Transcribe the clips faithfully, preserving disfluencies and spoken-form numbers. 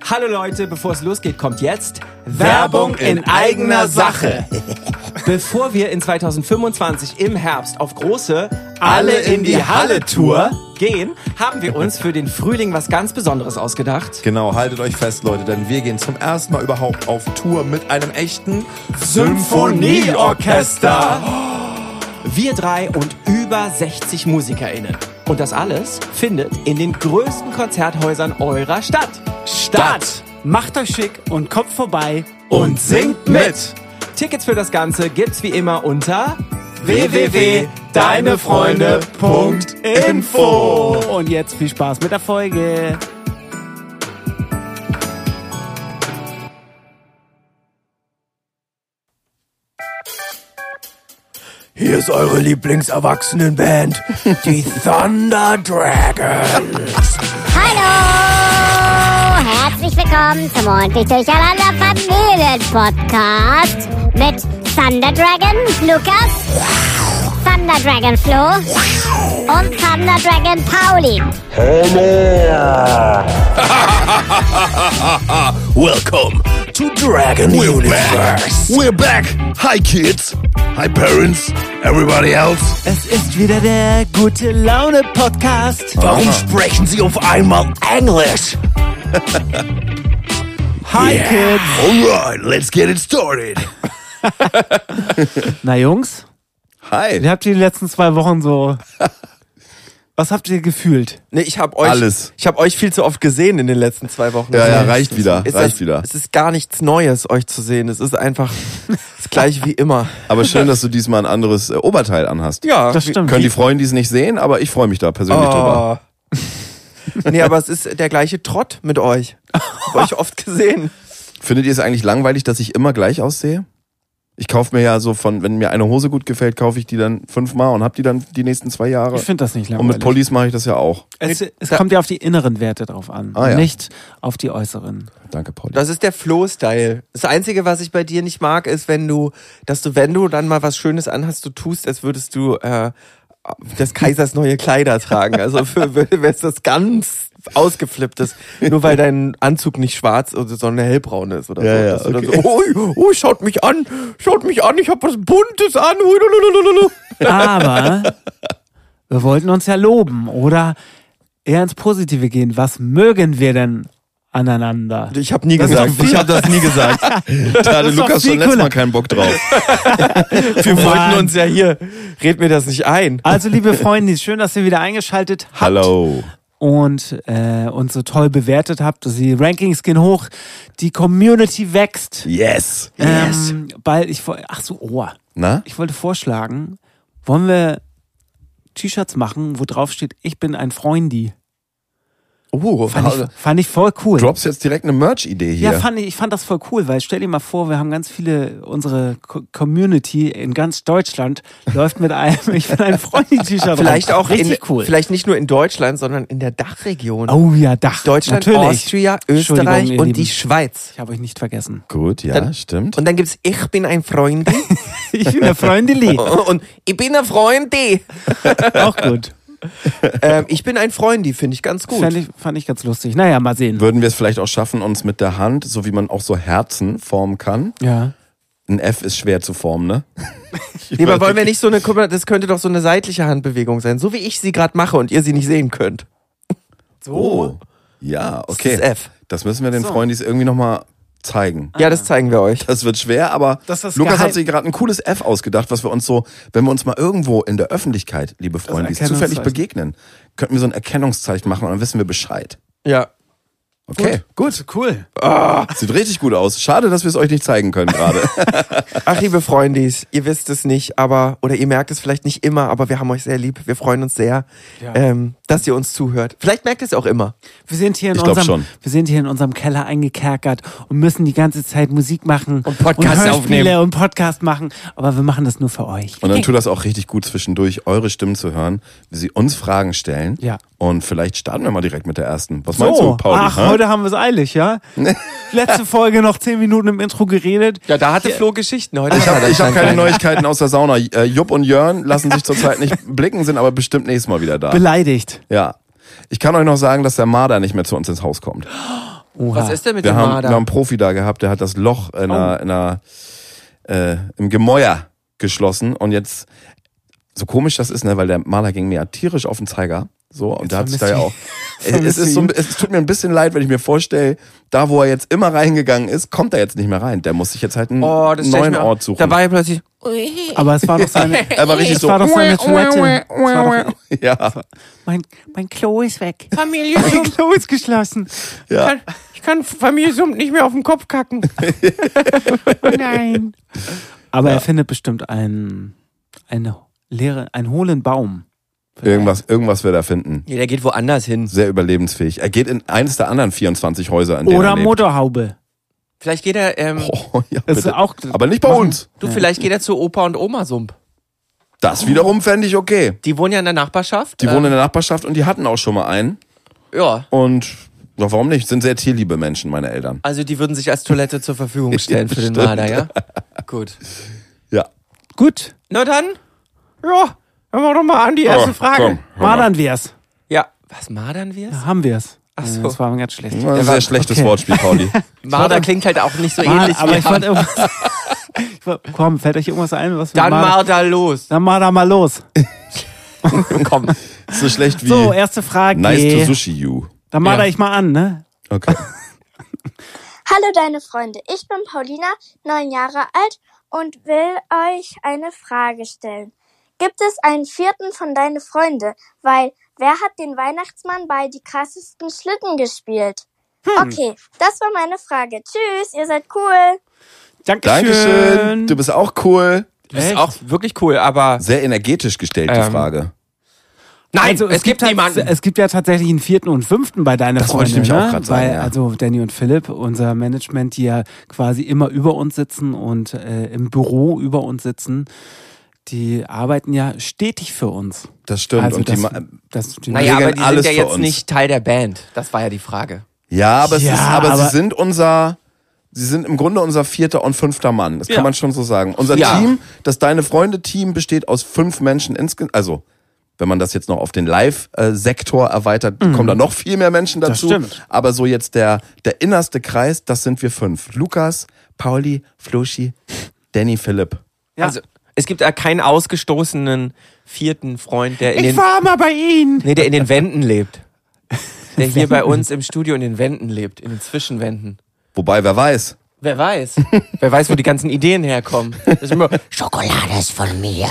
Hallo Leute, bevor es losgeht, kommt jetzt Werbung in eigener Sache. Bevor wir in zwanzig fünfundzwanzig im Herbst auf große Alle in die Halle Tour gehen, haben wir uns für den Frühling was ganz Besonderes ausgedacht. Genau, haltet euch fest, Leute, denn wir gehen zum ersten Mal überhaupt auf Tour mit einem echten Symphonieorchester. Wir drei und über sechzig MusikerInnen. Und das alles findet in den größten Konzerthäusern eurer Stadt statt. Macht euch schick und kommt vorbei Und singt mit. Tickets für das Ganze gibt's wie immer unter w w w punkt deinefreunde punkt info. Und jetzt viel Spaß mit der Folge. Hier ist eure Lieblingserwachsenenband, die Thunder Dragons. Hallo! Herzlich willkommen zum Ordentlich Durcheinander Familien-Podcast mit Thunder Dragon Lukas, Thunder Dragon Flo und Thunder Dragon Pauli. Welcome to Dragon We're Universe. Back. We're back. Hi kids. Hi parents. Everybody else. Es ist wieder der gute Laune Podcast. Warum Aha. sprechen Sie auf einmal Englisch? Hi yeah. Kids. Alright, let's get it started. Na Jungs. Hi. Wie habt ihr die letzten zwei Wochen so... Was habt ihr gefühlt? Nee, ich hab euch, Alles. Ich habe euch viel zu oft gesehen in den letzten zwei Wochen. Ja, ja, reicht wieder, es reicht ist, wieder. Es ist gar nichts Neues, euch zu sehen. Es ist einfach das Gleiche wie immer. Aber schön, dass du diesmal ein anderes äh, Oberteil anhast. Ja, das stimmt. Können die Freunde dies nicht sehen, aber ich freue mich da persönlich oh. drüber. Nee, aber es ist der gleiche Trott mit euch. Hab euch oft gesehen. Findet ihr es eigentlich langweilig, dass ich immer gleich aussehe? Ich kaufe mir ja so von, wenn mir eine Hose gut gefällt, kaufe ich die dann fünfmal und hab die dann die nächsten zwei Jahre. Ich finde das nicht langweilig. Und mit Pullis mache ich das ja auch. Es, es kommt ja auf die inneren Werte drauf an, ah, ja. nicht auf die äußeren. Danke, Polly. Das ist der Flow-Style. Das Einzige, was ich bei dir nicht mag, ist, wenn du, dass du, wenn du dann mal was Schönes anhast, du tust, als würdest du äh, des Kaisers neue Kleider tragen. Also für wäre es das ganz ausgeflipptes, nur weil dein Anzug nicht schwarz, sondern hellbraun ist oder ja, so. Ja, okay. so oh, oh, schaut mich an, schaut mich an, ich hab was Buntes an. Aber wir wollten uns ja loben oder eher ins Positive gehen. Was mögen wir denn aneinander? Ich habe nie das gesagt, ich habe das nie gesagt. Da hatte Lukas schon letztes Mal keinen Bock drauf. Wir Mann. wollten uns ja hier, red mir das nicht ein. Also liebe Freunde, schön, dass ihr wieder eingeschaltet habt. Hallo. Und äh, uns so toll bewertet habt. Die Rankings gehen hoch, die Community wächst. Yes. yes. Ähm, bald, ich ach so, oh. Na? Ich wollte vorschlagen, wollen wir T-Shirts machen, wo drauf steht, ich bin ein Freundi. Oh, fand ich, fand ich voll cool. Drops jetzt direkt eine Merch-Idee hier. Ja, fand ich, ich fand das voll cool, weil stell dir mal vor, wir haben ganz viele, unsere Co- Community in ganz Deutschland läuft mit einem, ich bin ein Freundi-T-Shirt. Vielleicht auch richtig in, cool. Vielleicht nicht nur in Deutschland, sondern in der Dachregion. Oh ja, Dach. Deutschland, natürlich. Austria, Österreich ihr und Lieben. die Schweiz. Ich habe euch nicht vergessen. Gut, ja, Dann- stimmt. Und dann gibt's Ich bin ein Freund. Ich bin ein Freundeli. Und ich bin ein Freund. Auch gut. ähm, ich bin ein Freund, finde ich ganz gut. Fand ich, fand ich ganz lustig. Naja, mal sehen. Würden wir es vielleicht auch schaffen, uns mit der Hand, so wie man auch so Herzen formen kann. Ja. Ein F ist schwer zu formen, ne? Nee, aber wollen wir nicht so eine, guck mal, das könnte doch so eine seitliche Handbewegung sein, so wie ich sie gerade mache und ihr sie nicht sehen könnt. So. Oh. Ja, okay. Das ist F. Das müssen wir den So. Freundis irgendwie nochmal zeigen. Ja, das zeigen wir euch. Das wird schwer, aber Das ist das Lukas Geheim- hat sich gerade ein cooles F ausgedacht, was wir uns so, wenn wir uns mal irgendwo in der Öffentlichkeit, liebe Freundis, zufällig Erkennungszeichen. begegnen, könnten wir so ein Erkennungszeichen machen und dann wissen wir Bescheid. Ja. Okay, gut. Cool. Sieht richtig gut aus. Schade, dass wir es euch nicht zeigen können gerade. Ach, liebe Freundis, ihr wisst es nicht, aber, oder ihr merkt es vielleicht nicht immer, aber wir haben euch sehr lieb. Wir freuen uns sehr, Ja. ähm, dass ihr uns zuhört. Vielleicht merkt ihr es auch immer. Wir sind hier in Ich glaub unserem, schon. wir sind hier in unserem Keller eingekerkert und müssen die ganze Zeit Musik machen Und Podcast Hörspiele aufnehmen. und Podcast machen, aber wir machen das nur für euch. Und dann tut das auch richtig gut zwischendurch, eure Stimmen zu hören, wie sie uns Fragen stellen. Ja. Und vielleicht starten wir mal direkt mit der ersten. Was meinst So, du, Pauli? ach, hä? heute haben wir es eilig, ja? Letzte Folge noch zehn Minuten im Intro geredet. Ja, da hatte Flo Geschichten heute. Ich habe hab keine Neuigkeiten aus der Sauna. Äh, Jupp und Jörn lassen sich zurzeit nicht blicken, sind aber bestimmt nächstes Mal wieder da. Beleidigt. Ja. Ich kann euch noch sagen, dass der Marder nicht mehr zu uns ins Haus kommt. Oha. Was ist denn mit Wir dem haben, wir Marder? haben einen Profi da gehabt, der hat das Loch in einer, in einer, äh, im Gemäuer geschlossen und jetzt, so komisch das ist, ne, weil der Maler ging mir ja tierisch auf den Zeiger. So, und Jetzt da hat sich da vermisst ja ich- auch. Es, vermisst es, ist so, ihn. es tut mir ein bisschen leid, wenn ich mir vorstelle, da wo er jetzt immer reingegangen ist, kommt er jetzt nicht mehr rein. Der muss sich jetzt halt einen Oh, das stell ich neuen mir Ort auch. suchen. Da war ja plötzlich. Aber es war doch seine. er war richtig Es so. war doch seine Toilette. Es war doch, Ja, mein, mein Klo ist weg. Familie Mein Klo ist geschlossen. ja. Ich kann Familie Summt nicht mehr auf den Kopf kacken. Oh nein. Aber er findet bestimmt einen, eine leere, einen hohlen Baum. Irgendwas, irgendwas wird er finden. Ja, der geht woanders hin. Sehr überlebensfähig. Er geht in eines der anderen vierundzwanzig Häuser, in denen Oder er lebt. Motorhaube. Vielleicht geht er, ähm, Oh, ja, Das ist bitte. auch, Aber nicht bei machen- uns. du, vielleicht geht er zu Opa und Oma Sump. Das wiederum fände ich okay. Die wohnen ja in der Nachbarschaft. Die wohnen in der Nachbarschaft und die hatten auch schon mal einen. Ja, Und ja, warum nicht? Sind sehr tierliebe Menschen, meine Eltern. also die würden sich als Toilette zur Verfügung stellen für den Bestimmt. Marder, ja? Gut. Ja. Gut, Na dann, ja, hören wir doch mal an die erste Oh, Frage. komm, hör mal. madern wir's. Ja, was madern wir? Ja, haben wir's. Ach so. Das war ganz schlecht. War ein sehr schlechtes okay. Wortspiel, Pauli. Marder klingt halt auch nicht so Mann, ähnlich aber wie ich wollte irgendwas. ich wollte, komm, fällt euch irgendwas ein? Was wir Dann Marder- Marder los. Dann Marder mal los. Komm. So schlecht wie So, erste Frage. Nice to Sushi You. Dann marder Ja. ich mal an, ne? Okay. Hallo deine Freunde, ich bin Paulina, neun Jahre alt und will euch eine Frage stellen. Gibt es einen vierten von deine Freunde? Weil, wer hat den Weihnachtsmann bei die krassesten Schlitten gespielt? Okay, das war meine Frage. Tschüss, ihr seid cool. Dankeschön. Dankeschön. Du bist auch cool. Du bist Echt? auch wirklich cool, aber Sehr energetisch gestellt, die Ähm, Frage. nein, Also, es, gibt halt- niemanden. Es gibt ja tatsächlich einen vierten und fünften bei deiner Das Freunde. wollte ich nämlich ne? auch grad sagen, Weil, ja. Also Danny und Philipp, unser Management, die ja quasi immer über uns sitzen und äh, im Büro über uns sitzen, die arbeiten ja stetig für uns. Das stimmt. Also und das, die ma- das, die Naja, aber regeln die alles sind ja für jetzt uns. nicht Teil der Band. Das war ja die Frage. ja, aber, es Ja, ist, aber, aber- sie sind unser, sie sind im Grunde unser vierter und fünfter Mann. Das Ja. kann man schon so sagen. Unser Ja. Team, das Deine Freunde-Team besteht aus fünf Menschen insgesamt. Also, wenn man das jetzt noch auf den Live-Sektor erweitert, kommen da noch viel mehr Menschen dazu. Mhm. stimmt. Aber so jetzt der, der innerste Kreis, das sind wir fünf. Lukas, Pauli, Floschi, Danny, Philipp. Ja. Also, es gibt ja keinen ausgestoßenen vierten Freund, der in ich den, war mal bei Ihnen. nee, der in den Wänden lebt. Der hier bei uns im Studio in den Wänden lebt, in den Zwischenwänden. Wobei, wer weiß. Wer weiß? Wer weiß, wo die ganzen Ideen herkommen. Das ist immer, Schokolade ist von mir.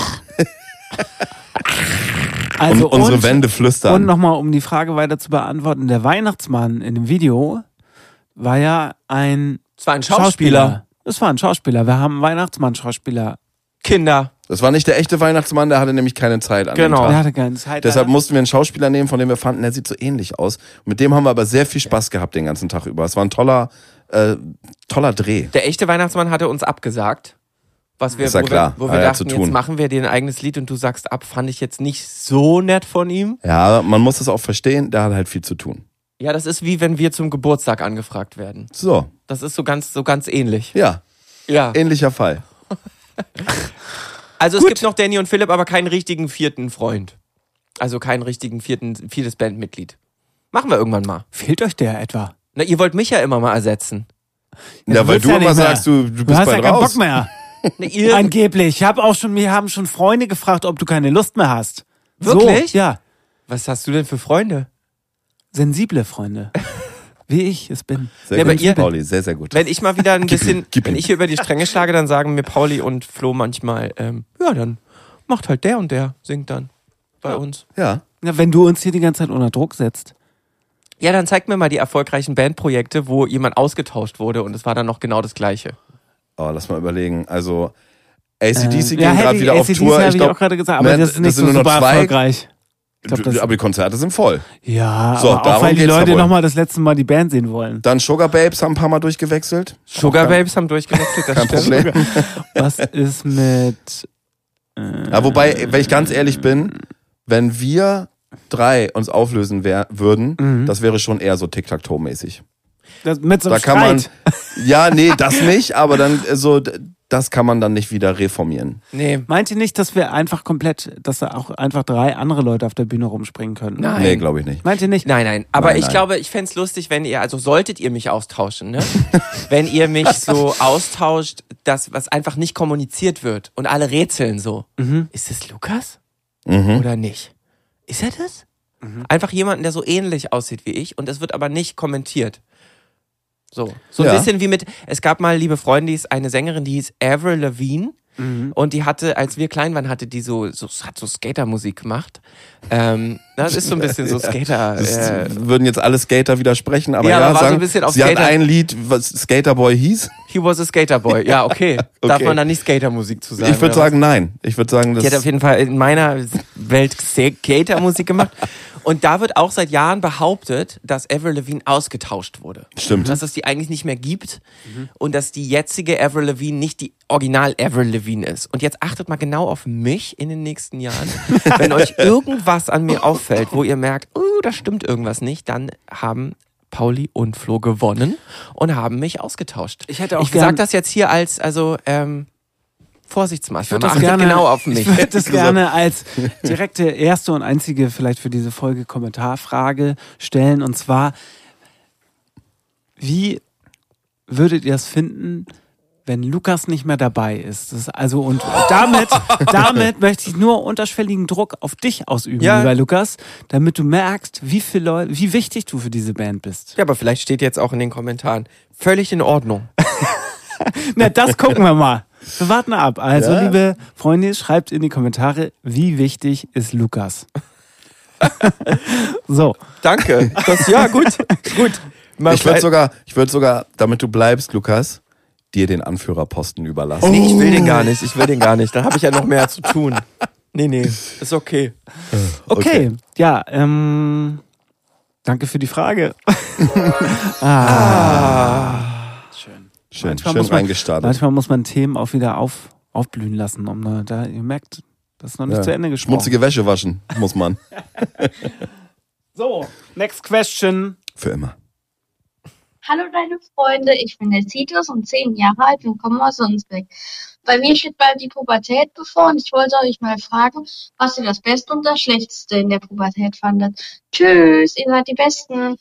Also um, unsere und, Wände Und flüstern. nochmal, um die Frage weiter zu beantworten, der Weihnachtsmann in dem Video war ja ein es war ein Schauspieler. Das war ein Schauspieler. Wir haben einen Weihnachtsmann-Schauspieler. Kinder. Das war nicht der echte Weihnachtsmann, der hatte nämlich keine Zeit an Genau. dem Der Tag. hatte keine Zeit. Deshalb leider. mussten wir einen Schauspieler nehmen, von dem wir fanden, der sieht so ähnlich aus. Und mit dem haben wir aber sehr viel Spaß gehabt den ganzen Tag über. Es war ein toller, äh, toller Dreh. Der echte Weihnachtsmann hatte uns abgesagt. Was wir, Ist ja wo klar, wir, wo hat wir er dachten, zu tun. jetzt machen wir dir ein eigenes Lied und du sagst ab, fand ich jetzt nicht so nett von ihm. Ja, man muss das auch verstehen, der hat halt viel zu tun. Ja, das ist wie wenn wir zum Geburtstag angefragt werden. So, Das ist so ganz, so ganz ähnlich. ja, Ja. ähnlicher Fall. Also es gibt noch Danny und Philipp, aber keinen richtigen vierten Freund. Also keinen richtigen vierten, viertes Bandmitglied. Machen wir irgendwann mal. Fehlt euch der etwa? Na, ihr wollt mich ja immer mal ersetzen. Ja, du weil willst du ja immer nicht mehr. sagst, du, du Du bist hast ja bald keinen raus. Bock mehr. Na, ihr, Angeblich. Ich habe auch schon, wir haben schon Freunde gefragt, ob du keine Lust mehr hast. Wirklich? So, ja. was hast du denn für Freunde? Sensible Freunde. Wie ich es bin. Sehr Ja, aber gut, ihr- Pauli, sehr, sehr gut. Wenn ich mal wieder ein Gib bisschen, ihm, gib wenn ihm. ich hier über die Stränge schlage, dann sagen mir Pauli und Flo manchmal, ähm, ja, dann macht halt der und der, singt dann bei uns. Ja, Ja, wenn du uns hier die ganze Zeit unter Druck setzt. Ja, dann zeig mir mal die erfolgreichen Bandprojekte, wo jemand ausgetauscht wurde und es war dann noch genau das Gleiche. oh, lass mal überlegen. Also, A C D C Ähm, ging ja, gerade Heavy wieder auf A C D C Tour. habe Ich ich glaub, auch gerade gesagt, aber ne, das ist nicht sind so nur noch super zwei. erfolgreich. Ich glaub, das, aber die Konzerte sind voll. ja, So, aber auch darum weil die geht's ja Leute wohl. nochmal das letzte Mal die Band sehen wollen. Dann Sugar Babes haben ein paar Mal durchgewechselt. Sugar Auch kein- Babes haben durchgewechselt, das Kein stimmt. Problem. Was ist mit... Äh, Ja, wobei, wenn ich ganz ehrlich bin, wenn wir drei uns auflösen wär, würden, Mhm. das wäre schon eher so Tic-Tac-Toe-mäßig. das, mit so Da einem kann man, Streit. ja, nee, das nicht, aber dann äh, so, d- das kann man dann nicht wieder reformieren. Nee. Meint ihr nicht, dass wir einfach komplett, dass da auch einfach drei andere Leute auf der Bühne rumspringen können? Nein. Nee, glaube ich nicht. Meint ihr nicht? Nein, nein. Aber Nein, ich nein. glaube, ich fänd's lustig, wenn ihr, also solltet ihr mich austauschen, ne? Wenn ihr mich so austauscht, dass was einfach nicht kommuniziert wird und alle rätseln so. Mhm. Ist es Lukas? Mhm. Oder nicht? Ist er das? Mhm. Einfach jemanden, der so ähnlich aussieht wie ich und es wird aber nicht kommentiert. So, so ein Ja. bisschen wie mit, es gab mal, liebe Freunde, die ist eine Sängerin, die hieß Avril Lavigne Mhm. und die hatte, als wir klein waren, hatte die so, so hat so Skatermusik gemacht. Ähm, das ist so ein bisschen so Skater. Das Äh, würden jetzt alle Skater widersprechen, aber Ja, ja, aber war so sagen, ein bisschen auf sie Skater- hat ein Lied, was Skaterboy hieß. he was a Skaterboy. Ja, okay. Darf Okay. man da nicht Skatermusik zu sagen? Ich würde oder was? sagen, nein. Ich würde sagen, das Die hat auf jeden Fall in meiner Welt Skatermusik gemacht. Und da wird auch seit Jahren behauptet, dass Avril Lavigne ausgetauscht wurde. Stimmt. Dass es die eigentlich nicht mehr gibt und dass die jetzige Avril Lavigne nicht die Original Avril Lavigne ist. Und jetzt achtet mal genau auf mich in den nächsten Jahren. Wenn euch irgendwas an mir auffällt, wo ihr merkt, oh, da stimmt irgendwas nicht, dann haben Pauli und Flo gewonnen und haben mich ausgetauscht. Ich hätte auch ich gern- sag das jetzt hier als, also, ähm, Vorsichtsmaßnahme. das Achtet gerne, genau auf mich. Ich würde das gerne als direkte erste und einzige vielleicht für diese Folge Kommentarfrage stellen. Und zwar, wie würdet ihr es finden, wenn Lukas nicht mehr dabei ist? Das ist also und damit, damit möchte ich nur unterschwelligen Druck auf dich ausüben, Ja. lieber Lukas, damit du merkst, wie viel Leute, wie wichtig du für diese Band bist. Ja, aber vielleicht steht jetzt auch in den Kommentaren. Völlig in Ordnung. Na, das gucken wir mal. Wir warten ab. Also, Ja. liebe Freunde, schreibt in die Kommentare, wie wichtig ist Lukas? So. Danke. Das, ja, gut. Gut. Man Ich würde sogar, ich würde sogar, damit du bleibst, Lukas, dir den Anführerposten überlassen. Nee, ich will den gar nicht. Ich will den gar nicht. Dann habe ich ja noch mehr zu tun. Nee, nee. Ist okay. Okay. Okay. Ja, ähm, danke für die Frage. Schön. Schön, Manchmal schön muss man- reingestartet. Manchmal muss man Themen auch wieder auf, aufblühen lassen, um da, da, ihr merkt, das ist noch nicht Ja. zu Ende gesprochen. Schmutzige Wäsche waschen muss man. So, next question. Für immer. Hallo deine Freunde, ich bin der Titus und zehn Jahre alt und komme aus Sonsbeck. Bei mir steht bald die Pubertät bevor und ich wollte euch mal fragen, was ihr das Beste und das Schlechteste in der Pubertät fandet. Tschüss, ihr seid die Besten.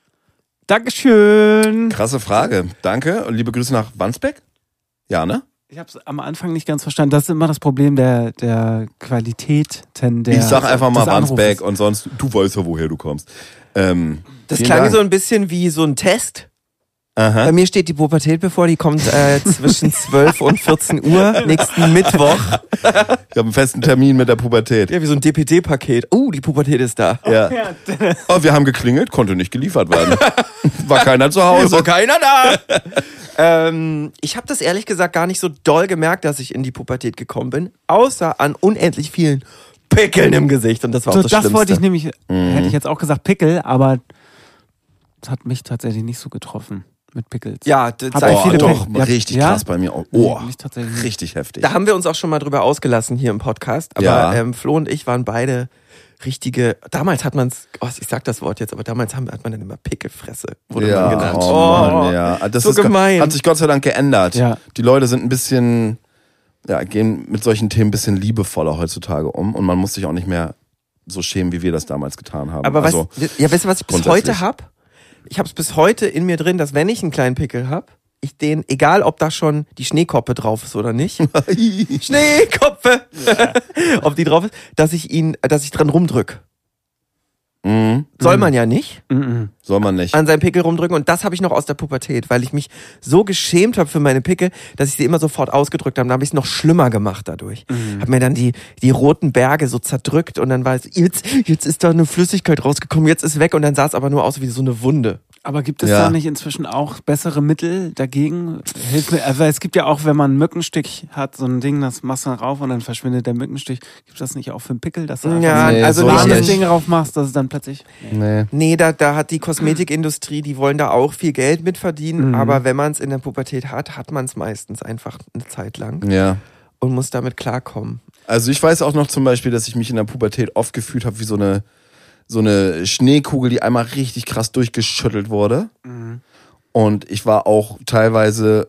Dankeschön. Krasse Frage. Danke und liebe Grüße nach Wandsbek. Ja, ne? Ich habe es am Anfang nicht ganz verstanden. Das ist immer das Problem der, der Qualitäten der Ich sag einfach mal des Anrufes. Wandsbek und sonst, du weißt ja, woher du kommst. Ähm, Das vielen klang Dank. so ein bisschen wie so ein Test. Aha. Bei mir steht die Pubertät bevor, die kommt äh, zwischen zwölf und vierzehn Uhr nächsten Mittwoch. Ich habe einen festen Termin mit der Pubertät. Ja, wie so ein D P D-Paket. Uh, die Pubertät ist da. Ja. Oh, wir haben geklingelt, konnte nicht geliefert werden. War keiner zu Hause. War keiner da. ähm, ich habe das ehrlich gesagt gar nicht so doll gemerkt, dass ich in die Pubertät gekommen bin, außer an unendlich vielen Pickeln im Gesicht. Und das war So, auch das das, Schlimmste. wollte ich nämlich, Mhm. hätte ich jetzt auch gesagt Pickel, aber das hat mich tatsächlich nicht so getroffen mit Pickels. Ja, d- Hab sei ich Oh, viele doch, Pickel. Ja, richtig ja? krass bei mir. Oh, Nee, nicht tatsächlich nicht. richtig heftig. Da haben wir uns auch schon mal drüber ausgelassen hier im Podcast. Aber Ja. ähm, Flo und ich waren beide richtige. Damals hat man es, oh, ich sag das Wort jetzt, aber damals haben, hat man dann immer Pickelfresse, wurde ja, man genannt. oh, Mann, ja. Das so ist, gemein. hat sich Gott sei Dank geändert. Ja. Die Leute sind ein bisschen, ja, gehen mit solchen Themen ein bisschen liebevoller heutzutage um und man muss sich auch nicht mehr so schämen, wie wir das damals getan haben. Aber also, weißt, ja, weißt du, was ich bis grundsätzlich. heute hab? Ich habe es bis heute in mir drin, dass wenn ich einen kleinen Pickel hab, ich den, egal ob da schon die Schneekoppe drauf ist oder nicht, Schneekoppe, ob die drauf ist, dass ich ihn, dass ich dran rumdrück. mhm, Soll man ja nicht Mhm. soll man nicht. an seinem Pickel rumdrücken und das habe ich noch aus der Pubertät, weil ich mich so geschämt habe für meine Pickel, dass ich sie immer sofort ausgedrückt habe. Da habe ich es noch schlimmer gemacht dadurch. Mhm. Habe mir dann die die roten Berge so zerdrückt und dann war es jetzt jetzt ist da eine Flüssigkeit rausgekommen, jetzt ist weg und dann sah es aber nur aus wie so eine Wunde. Aber gibt es Ja. da nicht inzwischen auch bessere Mittel dagegen? Hilft mir, weil es gibt ja auch, wenn man einen Mückenstich hat, so ein Ding, das machst du dann rauf und dann verschwindet der Mückenstich. Gibt es das nicht auch für einen Pickel, dass du einfach Ja, so Nee, also so ein nicht, warmes nicht. Ding rauf machst, dass es dann plötzlich... Nee. Nee, da, da hat die Kosmetikindustrie, die wollen da auch viel Geld mit verdienen, Mhm. aber wenn man es in der Pubertät hat, hat man es meistens einfach eine Zeit lang Ja. und muss damit klarkommen. Also ich weiß auch noch zum Beispiel, dass ich mich in der Pubertät oft gefühlt habe wie so eine, so eine Schneekugel, die einmal richtig krass durchgeschüttelt wurde. Mhm. Und ich war auch teilweise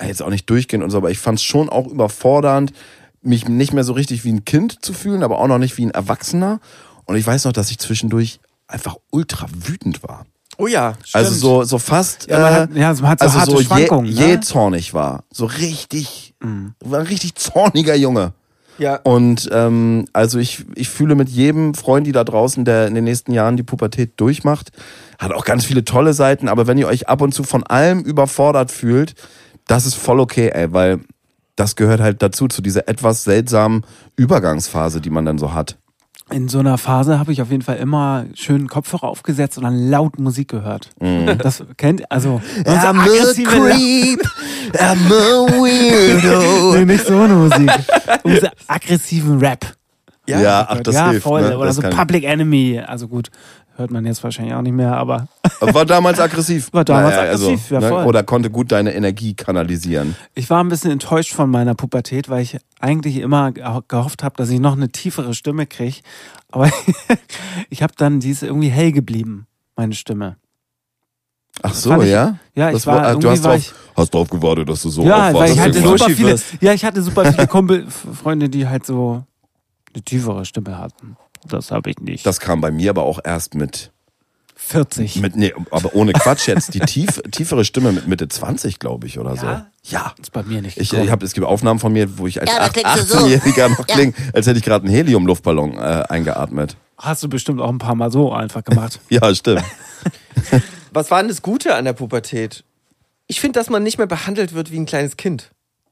jetzt auch nicht durchgehend und so, aber ich fand es schon auch überfordernd, mich nicht mehr so richtig wie ein Kind zu fühlen, aber auch noch nicht wie ein Erwachsener. Und ich weiß noch, dass ich zwischendurch einfach ultra wütend war. Oh ja, stimmt. Also so, so fast, Ja, man äh, hat, ja, man hat so also harte so Schwankungen. je, ne? je zornig war. So richtig, war ein richtig zorniger Junge. Ja. Und ähm, also ich, ich fühle mit jedem Freund, die da draußen, der in den nächsten Jahren die Pubertät durchmacht, hat auch ganz viele tolle Seiten, aber wenn ihr euch ab und zu von allem überfordert fühlt, das ist voll okay, ey, weil das gehört halt dazu, zu dieser etwas seltsamen Übergangsphase, die man dann so hat. In so einer Phase habe ich auf jeden Fall immer schön Kopfhörer aufgesetzt und dann laut Musik gehört. Mhm. Das kennt, also I'm a creep, I'm a weirdo. nee, nicht so eine Musik. Unsere aggressiven Rap. Ja, ja, ach, das ja, hilft. voll. Ne? Oder Das so kann- Public Enemy. Also gut, hört man jetzt wahrscheinlich auch nicht mehr, aber War damals aggressiff. War damals Naja, aggressiv, ja, voll. Oder konnte gut deine Energie kanalisieren. ich war ein bisschen enttäuscht von meiner Pubertät, weil ich eigentlich immer ge- gehofft habe, dass ich noch eine tiefere Stimme kriege. Aber ich habe dann, die ist irgendwie hell geblieben, meine Stimme. Ach so, Fand ich- ja? Ja, ich Das war, war, irgendwie du hast, war drauf, ich, hast drauf gewartet, dass du so ja, aufwachst. weil ich dass hatte du super Flashy viele, wirst. ja, ich hatte super viele Kumpel, Freunde, die halt so eine tiefere Stimme hatten. Das habe ich nicht. Das kam bei mir aber auch erst mit, vierzig. mit nee, aber ohne Quatsch jetzt, die tief, tiefere Stimme mit Mitte zwanzig, glaube ich, oder so. Ja? Ja. ist bei mir nicht. Ich, gekommen. ich hab, es gibt Aufnahmen von mir, wo ich als Ja, da acht- klingst du so. achtzehnjähriger noch Ja. klinge, als hätte ich gerade einen Helium-Luftballon äh, eingeatmet. Hast du bestimmt auch ein paar Mal so einfach gemacht. Ja, stimmt. Was war denn das Gute an der Pubertät? Ich finde, dass man nicht mehr behandelt wird wie ein kleines Kind.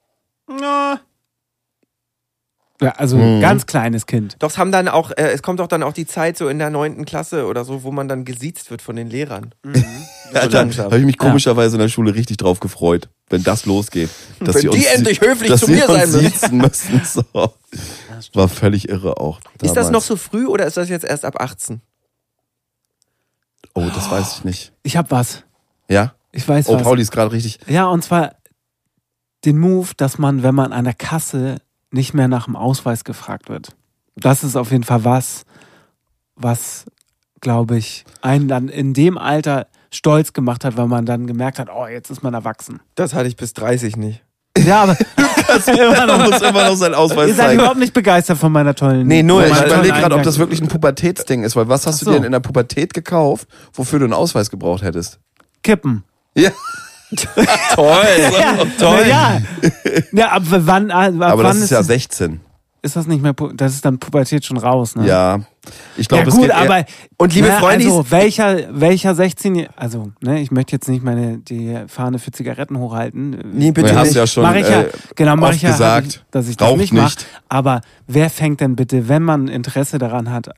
Ja, also Mhm. ganz kleines Kind. Doch es haben dann auch, äh, es kommt doch dann auch die Zeit so in der neunten Klasse oder so, wo man dann gesiezt wird von den Lehrern. So Alter, langsam. habe ich mich komischerweise in der Schule richtig drauf gefreut, wenn das losgeht. Dass Wenn sie uns, die endlich höflich dass zu sie mir sein uns müssen. siezen müssen. So. War völlig irre auch. Ist das damals. noch so früh oder ist das jetzt erst ab achtzehn? Oh, das weiß ich nicht. Ich hab was. Ja? Ich weiß Oh, was. Pauli ist gerade richtig. Ja, und zwar den Move, dass man, wenn man an der Kasse nicht mehr nach dem Ausweis gefragt wird. Das ist auf jeden Fall was, was, glaube ich, einen dann in dem Alter stolz gemacht hat, weil man dann gemerkt hat, oh, jetzt ist man erwachsen. Das hatte ich bis dreißig nicht. Ja, aber immer Man noch, muss immer noch seinen ihr Ausweis seid zeigen. überhaupt nicht begeistert von meiner tollen... Nee, null. von Ich meiner überlege tollen gerade, ob Eingang. das wirklich ein Pubertätsding ist, weil was hast Ach du so. dir denn in der Pubertät gekauft, wofür du einen Ausweis gebraucht hättest? Kippen. Ja, Toll. Toll. Ja. Ja, aber wann, ab aber wann das ist ja sechzehn. ist das nicht mehr, pu- das ist dann Pubertät schon raus, ne? Ja, ich Ja glaube, es gut, geht eher- aber Und liebe ne, Freunde, also welcher welcher sechzehn, also ne, ich möchte jetzt nicht meine die Fahne für Zigaretten hochhalten. Nee, bitte Du hast nicht. ja schon Mach ich ja, äh, genau, mach oft ich ja, hab gesagt, ich, dass ich das raucht nicht mache. nicht. Aber wer fängt denn bitte, wenn man Interesse daran hat,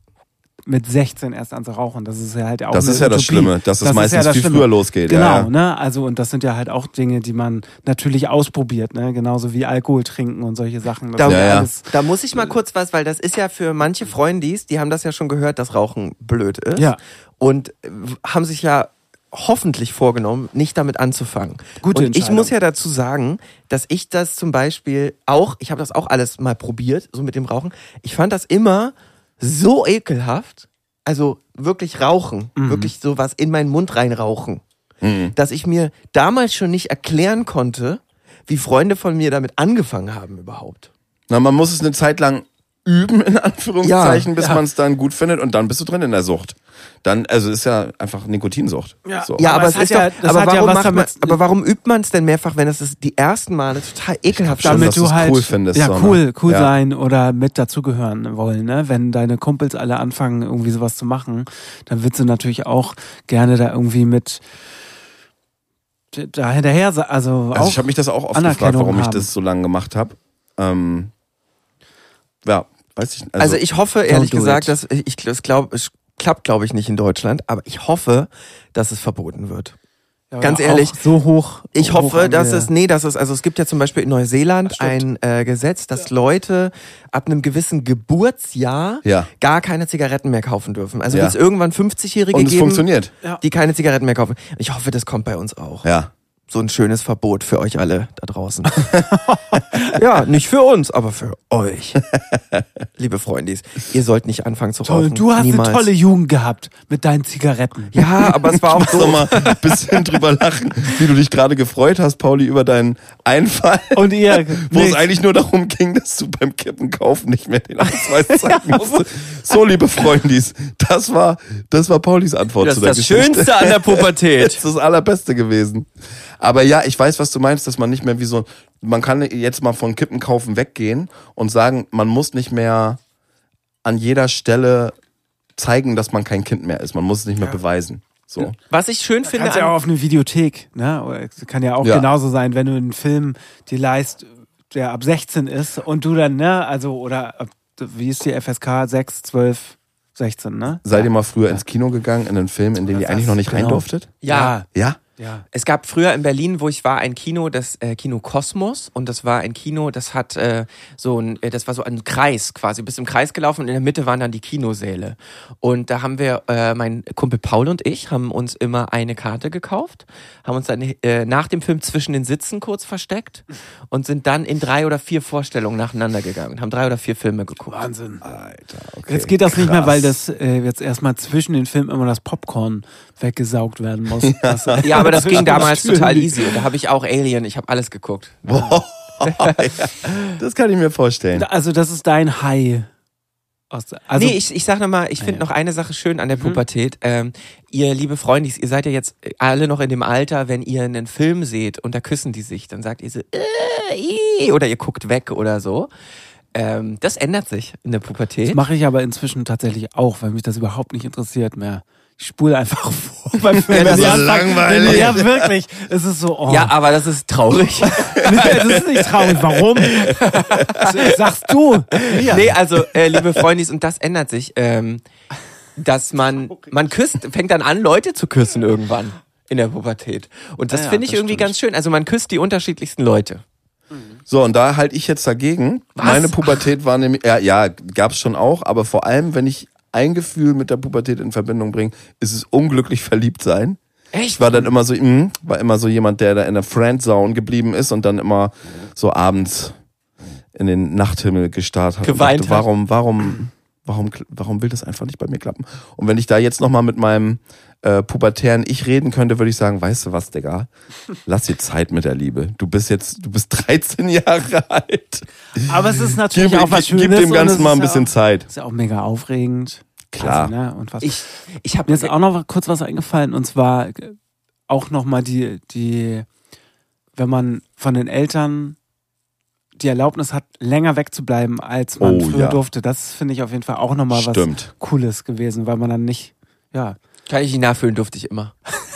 mit sechzehn erst an zu rauchen? Das ist ja halt auch Das eine ist ja das Utopie. Schlimme, dass es Das ist meistens ja das viel Schlimme. früher losgeht. Genau, Ja, ja. ne? Also und das sind ja halt auch Dinge, die man natürlich ausprobiert, ne? Genauso wie Alkohol trinken und solche Sachen. Das Da, ist Ja, ja. alles- da muss ich mal kurz was, weil das ist ja für manche Freundis, die haben das ja schon gehört, dass Rauchen blöd ist. Ja. Und äh, haben sich ja hoffentlich vorgenommen, nicht damit anzufangen. Gute Und ich Entscheidung. muss ja dazu sagen, dass ich das zum Beispiel auch, ich habe das auch alles mal probiert, so mit dem Rauchen. Ich fand das immer so ekelhaft. Also wirklich rauchen, Mhm. wirklich sowas in meinen Mund reinrauchen, Mhm. dass ich mir damals schon nicht erklären konnte, wie Freunde von mir damit angefangen haben überhaupt. Na, man muss es eine Zeit lang üben, in Anführungszeichen, Ja, bis ja. man es dann gut findet und dann bist du drin in der Sucht. Dann, also ist ja einfach Nikotinsucht. Ja. So. Ja, Aber aber, es es hat ist ja- doch, das aber hat ja warum was macht man, damit- aber warum übt man es denn mehrfach, wenn es das die ersten Male total ekelhaft schon, ist? damit dass du du's halt cool findest, ja so, ne? cool cool Ja. sein oder mit dazugehören wollen, ne? Wenn deine Kumpels alle anfangen irgendwie sowas zu machen, dann willst du natürlich auch gerne da irgendwie mit da hinterher, se- also, Also auch ich habe mich das auch oft gefragt, Anerkennung warum ich haben. das so lange gemacht habe. Ähm, ja, weiß ich nicht. Also, ich hoffe, ehrlich do gesagt, it. dass ich, ich das glaub, es klappt, glaube ich, nicht in Deutschland, aber ich hoffe, dass es verboten wird. ja, ganz auch ehrlich, so hoch. Ich hoch hoffe, an dass der- es, nee, dass es, also es gibt ja zum Beispiel in Neuseeland Das ein äh, Gesetz, dass Leute ab einem gewissen Geburtsjahr Ja. gar keine Zigaretten mehr kaufen dürfen. Also Ja. wird es irgendwann fünfzigjährige Und es geben, funktioniert. die keine Zigaretten mehr kaufen. Ich hoffe, das kommt bei uns auch. Ja. so ein schönes Verbot für euch alle da draußen. Ja, nicht für uns, aber für euch. Liebe Freundis, ihr sollt nicht anfangen zu Toll, rauchen. du hast Niemals. eine tolle Jugend gehabt mit deinen Zigaretten. Ja, aber es war auch So so. mal ein bisschen drüber lachen, wie du dich gerade gefreut hast, Pauli, über deinen Einfall. Und ihr, Wo es nicht. eigentlich nur darum ging, dass du beim Kippen kaufen nicht mehr den Ausweis zeigen musstest. So, liebe Freundis, das war, das war Paulis Antwort Das zu ist der das Geschichte. Schönste an der Pubertät. Das ist das Allerbeste gewesen. Aber ja, ich weiß, was du meinst, dass man nicht mehr wie so, man kann jetzt mal von Kippen kaufen weggehen und sagen, man muss nicht mehr an jeder Stelle zeigen, dass man kein Kind mehr ist. Man muss es nicht mehr beweisen. So. Was ich schön finde Kannst ja an, auch auf eine Videothek, ne? Oder es kann ja auch Ja. genauso sein, wenn du einen Film dir leist, der ab sechzehn ist und du dann, ne, also, oder ab, wie ist die F S K? sechs, zwölf, sechzehn, ne? Seid ihr mal früher ins Kino gegangen, in einen Film, in den ihr Das eigentlich noch nicht rein genau. durftet? ja, Ja? Ja. es gab früher in Berlin, wo ich war, ein Kino, das äh, Kino Kosmos, und das war ein Kino, das hat äh, so ein, äh, das war so ein Kreis quasi, bis im Kreis gelaufen, und in der Mitte waren dann die Kinosäle. Und da haben wir, äh, mein Kumpel Paul und ich, haben uns immer eine Karte gekauft, haben uns dann äh, nach dem Film zwischen den Sitzen kurz versteckt und sind dann in drei oder vier Vorstellungen nacheinander gegangen und haben drei oder vier Filme geguckt. Wahnsinn. Alter, okay. Jetzt geht das nicht mehr, Krass. weil das äh, jetzt erstmal zwischen den Filmen immer das Popcorn weggesaugt werden muss. Das, Ja, aber das ging zwischen den damals Stühlen total liegt. easy, und da habe ich auch Alien, ich habe alles geguckt. Boah, ja, das kann ich mir vorstellen. Also das ist dein High. Aus, also nee, ich, ich sag nochmal, ich finde noch eine Sache schön an der Pubertät. Ähm, ihr liebe Freundis, ihr seid ja jetzt alle noch in dem Alter, wenn ihr einen Film seht und da küssen die sich, dann sagt ihr so, äh, ii, oder ihr guckt weg oder so. Ähm, das ändert sich in der Pubertät. das mache ich aber inzwischen tatsächlich auch, weil mich das überhaupt nicht interessiert mehr. Ich spule einfach vor beim Film. das Wenn die ist anfangen- langweilig. wenn- Ja, wirklich. Es ist so, oh. Ja, aber das ist traurig. Das ist nicht traurig. Warum? Das sagst du. Ja. Nee, also, äh, liebe Freundis, und das ändert sich, ähm, dass man, man küsst, fängt dann an, Leute zu küssen irgendwann in der Pubertät. Und das Ja, ja, finde ich das irgendwie stimmt. ganz schön. Also man küsst die unterschiedlichsten Leute. So, und da halte ich jetzt dagegen. Was? Meine Pubertät war nämlich, ja, ja, gab's schon auch, aber vor allem, wenn ich ein Gefühl mit der Pubertät in Verbindung bringe, ist es unglücklich verliebt sein. Echt? Ich war dann immer so, mh, war immer so jemand, der da in der Friendzone geblieben ist und dann immer so abends in den Nachthimmel gestarrt hat. Geweint und dachte, warum, warum, warum, warum will das einfach nicht bei mir klappen? Und wenn ich da jetzt nochmal mit meinem äh, pubertären Ich reden könnte, würde ich sagen, weißt du was, Digga? Lass dir Zeit mit der Liebe. Du bist jetzt, du bist dreizehn Jahre alt. Aber es ist natürlich Gib, auch was gib, Schönes. gib dem und Ganzen es mal ein ist bisschen ja Zeit. auch, ist ja auch mega aufregend. Klar. Also, ne? Und was. Ich, ich habe Mir ist auch noch kurz was eingefallen, und zwar äh, auch nochmal die, die, wenn man von den Eltern die Erlaubnis hat, länger wegzubleiben, als man Oh, früher ja. durfte. Das finde ich auf jeden Fall auch nochmal was Stimmt. Cooles gewesen, weil man dann nicht, ja, Kann ich nicht nachfüllen, durfte ich immer.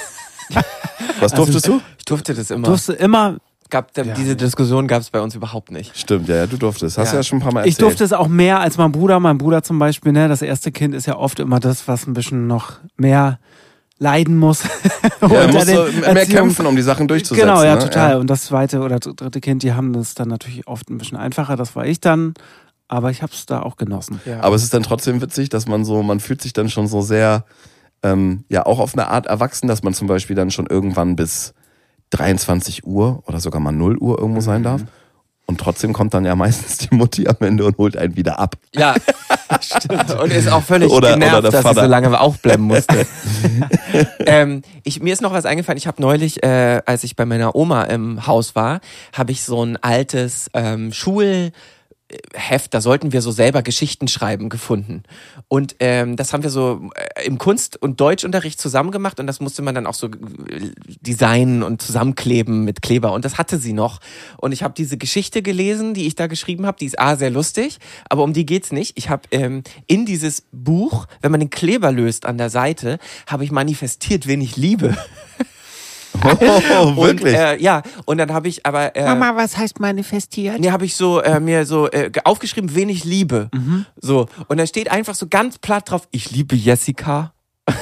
Was durftest du? Ich durfte das immer. durfte immer, Gab, da, Ja. diese Diskussion gab es bei uns überhaupt nicht. Stimmt, ja, ja, du durftest. Hast du Ja. ja schon ein paar Mal erzählt. ich durfte es auch mehr als mein Bruder. Mein Bruder zum Beispiel, ne, das erste Kind ist ja oft immer das, was ein bisschen noch mehr leiden muss. Ja, er unter muss den so mehr Erziehungs- kämpfen, um die Sachen durchzusetzen. Genau, ja, ne? total. Und das zweite oder dritte Kind, die haben das dann natürlich oft ein bisschen einfacher. Das war ich dann. Aber ich habe es da auch genossen. Ja. Aber es ist dann trotzdem witzig, dass man so, man fühlt sich dann schon so sehr, ähm, ja, auch auf eine Art erwachsen, dass man zum Beispiel dann schon irgendwann bis dreiundzwanzig Uhr oder sogar mal null Uhr irgendwo sein darf. Und trotzdem kommt dann ja meistens die Mutti am Ende und holt einen wieder ab. Ja, stimmt. Und ist auch völlig Oder- genervt, oder der dass ich Vater. so lange aufbleiben musste. ähm, ich, mir ist noch was eingefallen. Ich habe neulich, äh, als ich bei meiner Oma im Haus war, habe ich so ein altes ähm, Schul... Heft, da sollten wir so selber Geschichten schreiben, gefunden. Und ähm, das haben wir so äh, im Kunst- und Deutschunterricht zusammen gemacht, und das musste man dann auch so äh, designen und zusammenkleben mit Kleber, und das hatte sie noch. Und ich habe diese Geschichte gelesen, die ich da geschrieben habe, die ist A, sehr lustig, aber um die geht's nicht. Ich habe ähm, in dieses Buch, wenn man den Kleber löst an der Seite, habe ich manifestiert, wen ich liebe. Oh, Und, äh, ja, und dann habe ich aber... Äh, Mama, was heißt manifestiert? Nee, habe ich so äh, mir so äh, aufgeschrieben, wen ich liebe. So, und da steht einfach so ganz platt drauf: Ich liebe Jessica,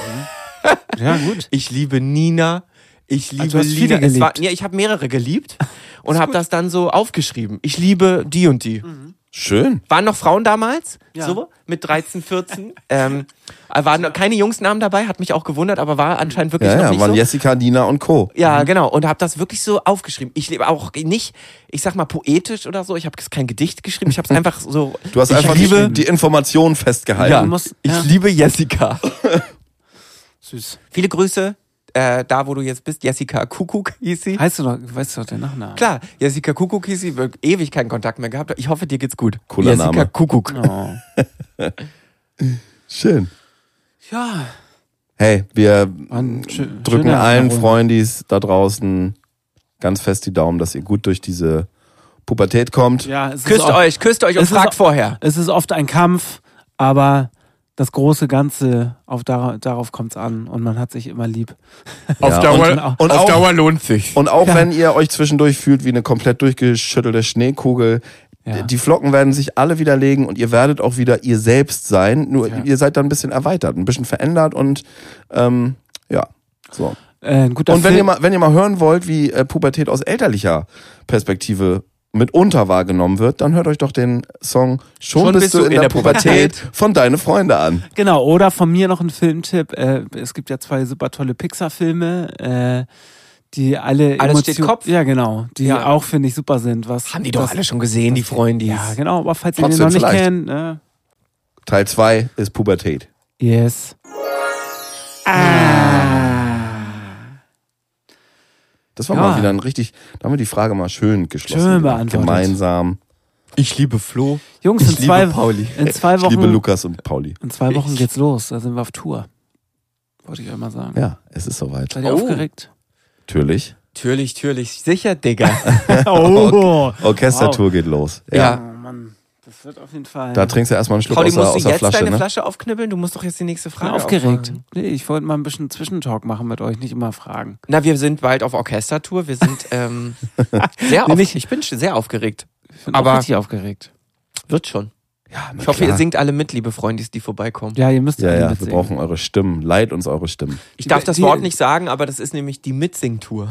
Ja, gut. ich liebe Nina, ich liebe du hast viele Lina. Es war, geliebt. ja, ich habe mehrere geliebt und habe das dann so aufgeschrieben. Ich liebe die und die. Schön. Waren noch Frauen damals? Ja. So? Mit dreizehn, vierzehn? ähm, waren noch keine Jungsnamen dabei, hat mich auch gewundert, aber war anscheinend wirklich Ja, noch ja, nicht waren so. Jessica, Dina und Co. Ja, genau. Und habe das wirklich so aufgeschrieben. Ich lebe auch nicht, ich sag mal, poetisch oder so. Ich habe kein Gedicht geschrieben. Ich habe es einfach so. Du hast ich einfach liebe, die, die Informationen festgehalten. ja, Du musst- ich ja. liebe Jessica. Süß. Viele Grüße. Äh, da, wo du jetzt bist, Jessica Kuckuck hieß sie. Heißt du doch, weißt du doch den Nachnamen? Klar, Jessica Kuckuck hieß sie. Wir haben ewig keinen Kontakt mehr gehabt. Ich hoffe, dir geht's gut. Cooler Jessica Name. Kuckuck. Oh. Schön. Ja. Hey, wir Mann, schö- drücken schöne allen Erinnerung. Freundis da draußen ganz fest die Daumen, dass ihr gut durch diese Pubertät kommt. Ja, es ist Küsst auch- euch, küsst euch und es ist fragt auch- vorher. Es ist oft ein Kampf, aber das große Ganze, auf dar darauf kommt es an und man hat sich immer lieb. Auf Dauer- und auch, Dauer lohnt sich. Und auch Ja. wenn ihr euch zwischendurch fühlt wie eine komplett durchgeschüttelte Schneekugel, Ja. die Flocken werden sich alle wieder legen und ihr werdet auch wieder ihr selbst sein. Nur Ja. ihr seid dann ein bisschen erweitert, ein bisschen verändert und ähm, ja, so. Äh, ein guter Und wenn Film- ihr mal, wenn ihr mal hören wollt, wie äh, Pubertät aus elterlicher Perspektive mitunter wahrgenommen wird, dann hört euch doch den Song Schon, bist, du in, der, Pubertät von Deine Freunde an. Genau, oder von mir noch ein Filmtipp. Äh, es gibt ja zwei super tolle Pixar-Filme, äh, die alle Alles steht Emotion- Kopf? Ja, genau. Die Ja. auch, finde ich, super sind. Was, Haben die doch was, alle schon gesehen, die Freundis. Ja, genau, aber falls ihr Trotzdem den noch nicht vielleicht. kennt, ne? Teil zwei ist Pubertät. Yes. Das war Ja. mal wieder ein richtig, da haben wir die Frage mal schön geschlossen. Schön beantwortet. Gemeinsam. Ich liebe Flo. Jungs, Ich in liebe zwei, Pauli. in zwei Ich liebe Wochen, Lukas und Pauli. in zwei Wochen Ich- geht's los. Da sind wir auf Tour. Wollte ich euch mal sagen. Ja, es ist soweit. Seid ihr Oh. aufgeregt? Natürlich. Natürlich, natürlich. Sicher, Digga. Oh. Orchestertour geht los. Ja. Ja. Oh Mann, das wird auf jeden Fall. Da trinkst du erstmal einen Schluck Pauli, aus der, musst du aus der jetzt Flasche, deine ne? Flasche aufknüppeln? Du musst doch jetzt die nächste Ich bin Frage aufgeregt. aufmachen. Nee, ich wollte mal ein bisschen Zwischentalk machen mit euch, nicht immer fragen. Na, wir sind bald auf Orchestertour. Wir sind ähm, sehr Nee, auf, nicht- ich bin sch- sehr aufgeregt. Ich bin Aber- auch richtig aufgeregt. Wird schon. Ja, na Ich hoffe, klar. ihr singt alle mit, liebe Freundis, die vorbeikommen. Ja, ihr müsst Ja, alle ja, wir mitsingen. brauchen eure Stimmen. Leiht uns eure Stimmen. Ich darf das die- Wort nicht sagen, aber das ist nämlich die Mitsingtour.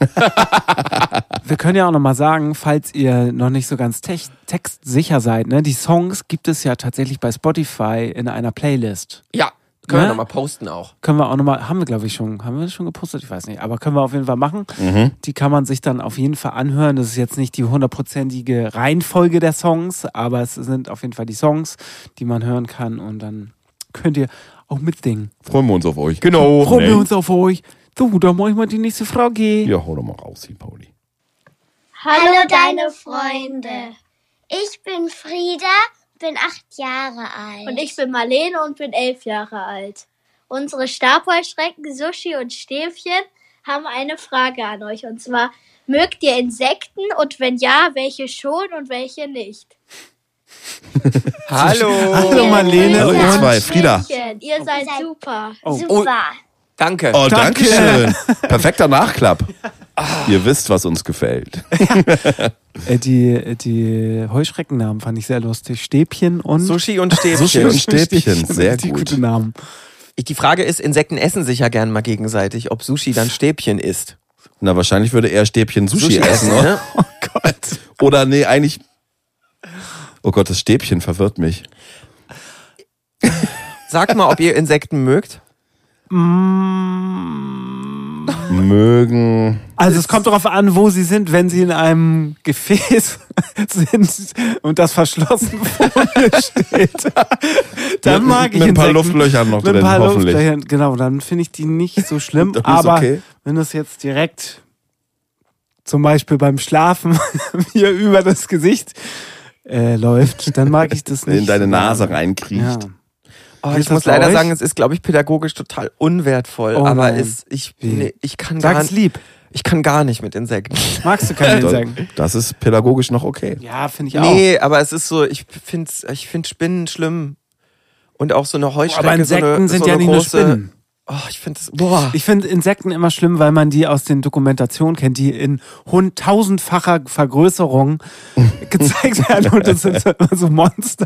Wir können ja auch nochmal sagen, falls ihr noch nicht so ganz tech- textsicher seid, ne, die Songs gibt es ja tatsächlich bei Spotify in einer Playlist. Ja, können Ne? wir nochmal posten auch. Können wir auch nochmal, haben wir glaube ich schon, haben wir das schon gepostet? Ich weiß nicht, aber können wir auf jeden Fall machen. Mhm. Die kann man sich dann auf jeden Fall anhören. Das ist jetzt nicht die hundertprozentige Reihenfolge der Songs, aber es sind auf jeden Fall die Songs, die man hören kann und dann könnt ihr auch mitsingen. Freuen wir uns auf euch. Genau. Freuen wir uns auf euch. So, dann mach ich mal die nächste Frage. Ja, hau doch mal raus, hier, Pauli. Hallo deine Freunde. Ich bin Frieda, bin acht Jahre alt. Und ich bin Marlene und bin elf Jahre alt. Unsere Stabheuschrecken Sushi und Stäbchen haben eine Frage an euch. Und zwar, mögt ihr Insekten? Und wenn ja, welche schon und welche nicht? Hallo. Hallo Marlene Hallo, ihr und zwei. Frieda. Mädchen, ihr seid super. Super. Danke. Oh, Danke. danke schön. Perfekter Nachklapp. Ihr wisst, was uns gefällt. Äh, die, die Heuschreckennamen fand ich sehr lustig. Stäbchen und Sushi und Stäbchen. Sushi und Stäbchen, sehr die gut. gute Namen. Ich- Die Frage ist, Insekten essen sich ja gern mal gegenseitig, ob Sushi dann Stäbchen isst. Na, wahrscheinlich würde er Stäbchen Sushi, essen, oder? ne? Oh Gott. Oder nee, eigentlich. Oh Gott, das Stäbchen verwirrt mich. Sagt mal, ob ihr Insekten mögt. Mögen. Also es kommt darauf an, wo sie sind, wenn sie in einem Gefäß sind und das verschlossen vor mir steht. Dann Mit- mag ich mit ein paar Insekten. Luftlöchern noch Mit ein drin, paar hoffentlich. Luftlöchern, genau, dann finde ich die nicht so schlimm. Dann ist Aber okay. wenn das jetzt direkt zum Beispiel beim Schlafen mir über das Gesicht äh, läuft, dann mag ich das nicht. In deine so Nase gerne. reinkriecht. Ja. Oh, Wie ich ist das muss bei leider euch? sagen, es ist, glaube ich, pädagogisch total unwertvoll. Oh aber nein. es, ich, Wie? nee, ich kann gar Sag's nicht. lieb. Ich kann gar nicht mit Insekten. Magst du keine Das, Insekten? das ist pädagogisch noch okay. Ja, finde ich auch. Nee, aber es ist so, ich finde ich find Spinnen schlimm. Und auch so eine Heuschrecke. Aber Insekten so eine, sind so ja eine nicht nur große, Spinnen. Oh, ich finde es, boah. Ich finde Insekten immer schlimm, weil man die aus den Dokumentationen kennt, die in hund tausendfacher Vergrößerung gezeigt werden und das sind so immer so Monster.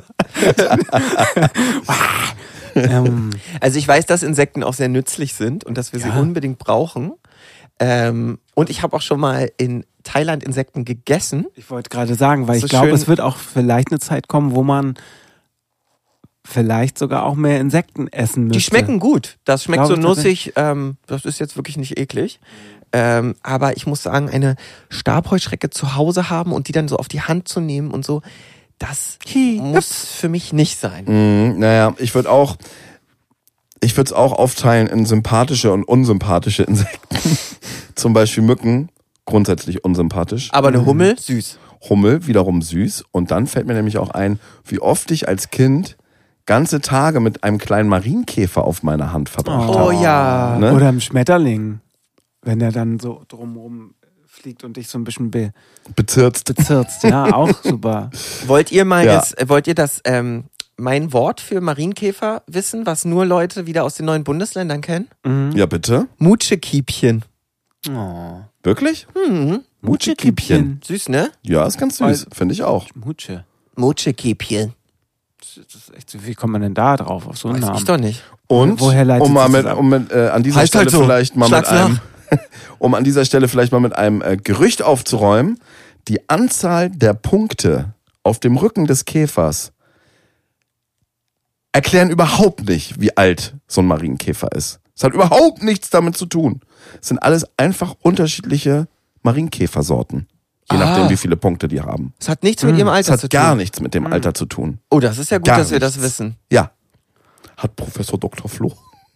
ähm, Also ich weiß, dass Insekten auch sehr nützlich sind und dass wir Ja. sie unbedingt brauchen. Ähm, und ich habe auch schon mal in Thailand-Insekten gegessen. Ich wollte gerade sagen, weil So ich glaube, schön- es wird auch vielleicht eine Zeit kommen, wo man vielleicht sogar auch mehr Insekten essen müsste. Die schmecken gut. Das schmeckt Glaube so ich nussig. Ähm, das ist jetzt wirklich nicht eklig. Ähm, aber ich muss sagen, eine Stabheuschrecke zu Hause haben und die dann so auf die Hand zu nehmen und so, das Hi, muss für mich nicht sein. Mhm, naja, ich würde auch, ich würde es auch aufteilen in sympathische und unsympathische Insekten. Zum Beispiel Mücken, grundsätzlich unsympathisch. Aber eine Hummel, süß. Hummel, wiederum süß. Und dann fällt mir nämlich auch ein, wie oft ich als Kind ganze Tage mit einem kleinen Marienkäfer auf meiner Hand verbracht Oh habe. ja. Ne? Oder im Schmetterling, wenn der dann so drumherum fliegt und dich so ein bisschen be Bezirzt. bezirzt. Ja, auch super. Wollt ihr mal Ja. jetzt, äh, wollt ihr das, ähm, mein Wort für Marienkäfer wissen, was nur Leute wieder aus den neuen Bundesländern kennen? Ja, bitte? Mutschekiepchen. Oh. Wirklich? Mhm. Mutschekiepchen. Süß, ne? Ja, ist ganz süß. Finde ich auch. Mutsche. Mutschekiepchen. Das ist echt so, wie kommt man denn da drauf, auf so einen Weiß Namen? ich doch nicht. Und Woher leitet um mal sich mit, das ab? um mit äh, an dieser Heißt Stelle halt so. vielleicht mal mit Schlag's einem, um an dieser Stelle vielleicht mal mit einem äh, Gerücht aufzuräumen: Die Anzahl der Punkte auf dem Rücken des Käfers erklären überhaupt nicht, wie alt so ein Marienkäfer ist. Es hat überhaupt nichts damit zu tun. Es sind alles einfach unterschiedliche Marienkäfersorten. Je Ah. nachdem, wie viele Punkte die haben. Es hat nichts mit ihrem Es Alter hat zu tun. gar nichts mit dem Alter zu tun. Oh, das ist ja gut, Gar dass wir das nichts. wissen. Ja. Hat Professor Doktor Flo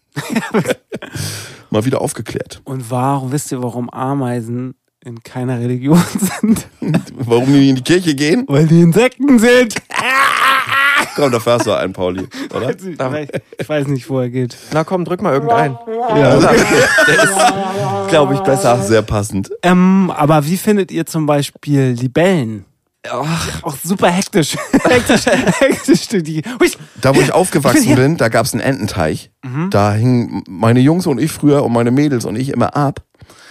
mal wieder aufgeklärt. Und warum, wisst ihr, warum Ameisen in keiner Religion sind? Warum die in die Kirche gehen? Weil die Insekten sind. Komm, dafür hast du einen, Pauli, oder? Ich weiß nicht, wo er geht. Na komm, drück mal irgendeinen. Ja. Der ist, glaube ich, besser. Sehr passend. Ähm, aber wie findet ihr zum Beispiel Libellen? Ach, Auch super hektisch. hektisch, hektisch. Die, Hui. Da, wo ich aufgewachsen bin, da gab's einen Ententeich. Da hingen meine Jungs und ich früher und meine Mädels und ich immer ab.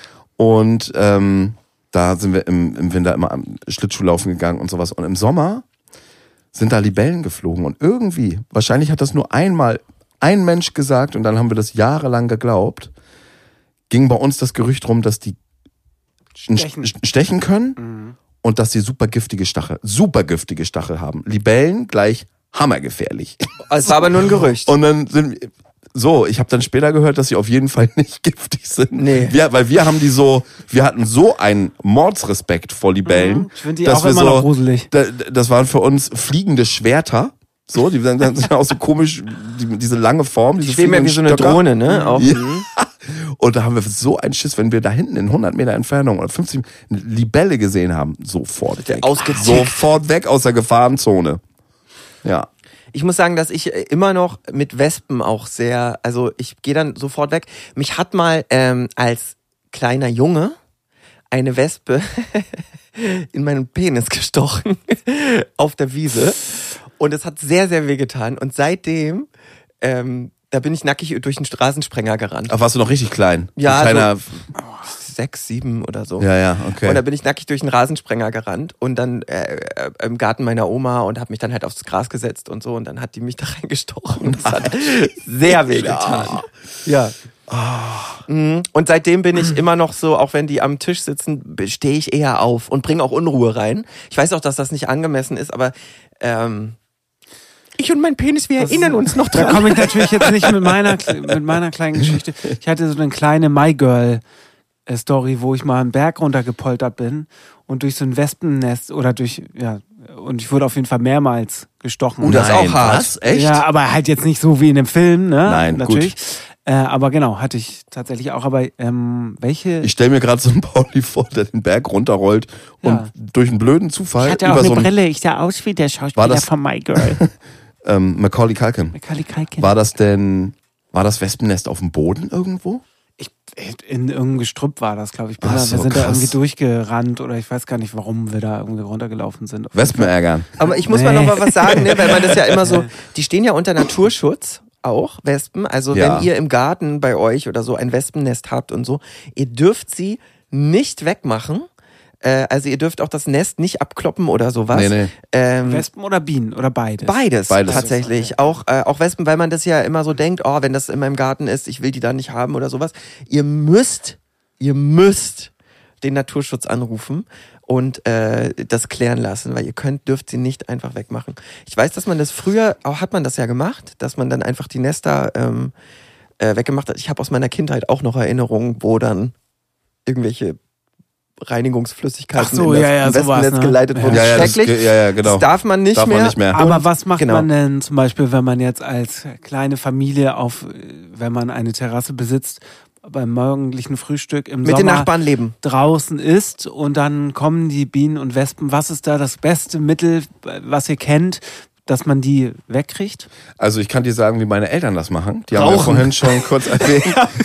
Und ähm, da sind wir im, im Winter immer am Schlittschuhlaufen gegangen und sowas. Und im Sommer sind da Libellen geflogen. Und irgendwie, wahrscheinlich hat das nur einmal ein Mensch gesagt und dann haben wir das jahrelang geglaubt, ging bei uns das Gerücht rum, dass die Stechen. st- stechen können und dass sie super giftige Stachel, super giftige Stachel haben. Libellen gleich hammergefährlich. es war aber nur ein Gerücht. Und dann sind wir, so, ich habe dann später gehört, dass sie auf jeden Fall nicht giftig sind. Nee. Wir, weil wir haben die so, wir hatten so einen Mordsrespekt vor Libellen. Ich finde die dass auch wir immer so, noch gruselig. Da, das waren für uns fliegende Schwerter. So, die sind sind auch so komisch, die, diese lange Form. Die Diese schweben ja wie so eine fliegenden Stöcker. Drohne, ne? Auch. Ja. Und da haben wir so einen Schiss, wenn wir da hinten in hundert Meter Entfernung oder fünfzig eine Libelle gesehen haben, sofort weg. ausgezickt. Sofort weg aus der Gefahrenzone. Ja. Ich muss sagen, dass ich äh, immer noch mit Wespen auch sehr, also ich gehe dann sofort weg. Mich hat mal ähm, als kleiner Junge eine Wespe in meinen Penis gestochen auf der Wiese und es hat sehr, sehr weh getan und seitdem, ähm, da bin ich nackig durch den Straßensprenger gerannt. Ach, warst du noch richtig klein? Ja, Ein kleiner, Sechs, sieben oder so. ja, ja, okay. Und da bin ich nackig durch den Rasensprenger gerannt und dann äh, äh, im Garten meiner Oma und habe mich dann halt aufs Gras gesetzt und so und dann hat die mich da reingestochen und das hat sehr weh getan. Ja. Mhm. Und seitdem bin ich immer noch so, auch wenn die am Tisch sitzen, stehe ich eher auf und bringe auch Unruhe rein. Ich weiß auch, dass das nicht angemessen ist, aber ähm, ich und mein Penis, wir Das erinnern ist- uns noch Da dran. komme ich natürlich jetzt nicht mit meiner, mit meiner kleinen Geschichte. Ich hatte so eine kleine My Girl Story, wo ich mal einen Berg runtergepoltert bin und durch so ein Wespennest oder durch, ja, und ich wurde auf jeden Fall mehrmals gestochen. Uh, das ist Nein, auch hart. Was? Echt? Ja, aber halt jetzt nicht so wie in dem Film, ne? Nein, natürlich. Äh, aber genau, hatte ich tatsächlich auch. Aber ähm, welche? Ich stelle mir gerade so einen Pauli vor, der den Berg runterrollt und Ja. durch einen blöden Zufall ich hatte auch über eine so einen Brille. Ich sah aus wie der War Schauspieler das- von My Girl. ähm, Macaulay Culkin. Macaulay Culkin. War das denn, war das Wespennest auf dem Boden irgendwo? Ich, in irgendeinem Gestrüpp war das, glaube ich. Bin Ach da, so, wir sind da krass. irgendwie durchgerannt oder ich weiß gar nicht, warum wir da irgendwie runtergelaufen sind. Wespen ärgern. Aber ich muss Nee. mal noch mal was sagen, ne, weil man das ja immer so, die stehen ja unter Naturschutz auch, Wespen. Also Ja. wenn ihr im Garten bei euch oder so ein Wespennest habt und so, ihr dürft sie nicht wegmachen. Äh, also ihr dürft auch das Nest nicht abkloppen oder sowas. Nee, nee. Ähm, Wespen oder Bienen oder beides? Beides, Beides. tatsächlich. Auch, äh, auch Wespen, weil man das ja immer so denkt, oh, wenn das in meinem Garten ist, ich will die da nicht haben oder sowas. Ihr müsst, ihr müsst den Naturschutz anrufen und äh, das klären lassen, weil ihr könnt, dürft sie nicht einfach wegmachen. Ich weiß, dass man das früher, auch hat man das ja gemacht, dass man dann einfach die Nester ähm, äh, weggemacht hat. Ich habe aus meiner Kindheit auch noch Erinnerungen, wo dann irgendwelche Reinigungsflüssigkeiten Ach so, in das ja, ja, Wespennetz sowas, ne? geleitet Ja. wurden. Ja, ja, das, Schrecklich. ja, ja, genau. Das darf man nicht Darf man mehr. nicht mehr. Aber was macht Genau. man denn zum Beispiel, wenn man jetzt als kleine Familie auf, wenn man eine Terrasse besitzt, beim morgendlichen Frühstück im Mit Sommer den Nachbarn leben. draußen isst und dann kommen die Bienen und Wespen. Was ist da das beste Mittel, was ihr kennt, dass man die wegkriegt? Also ich kann dir sagen, wie meine Eltern das machen. Die haben wir Rauchen. vorhin schon kurz erwähnt.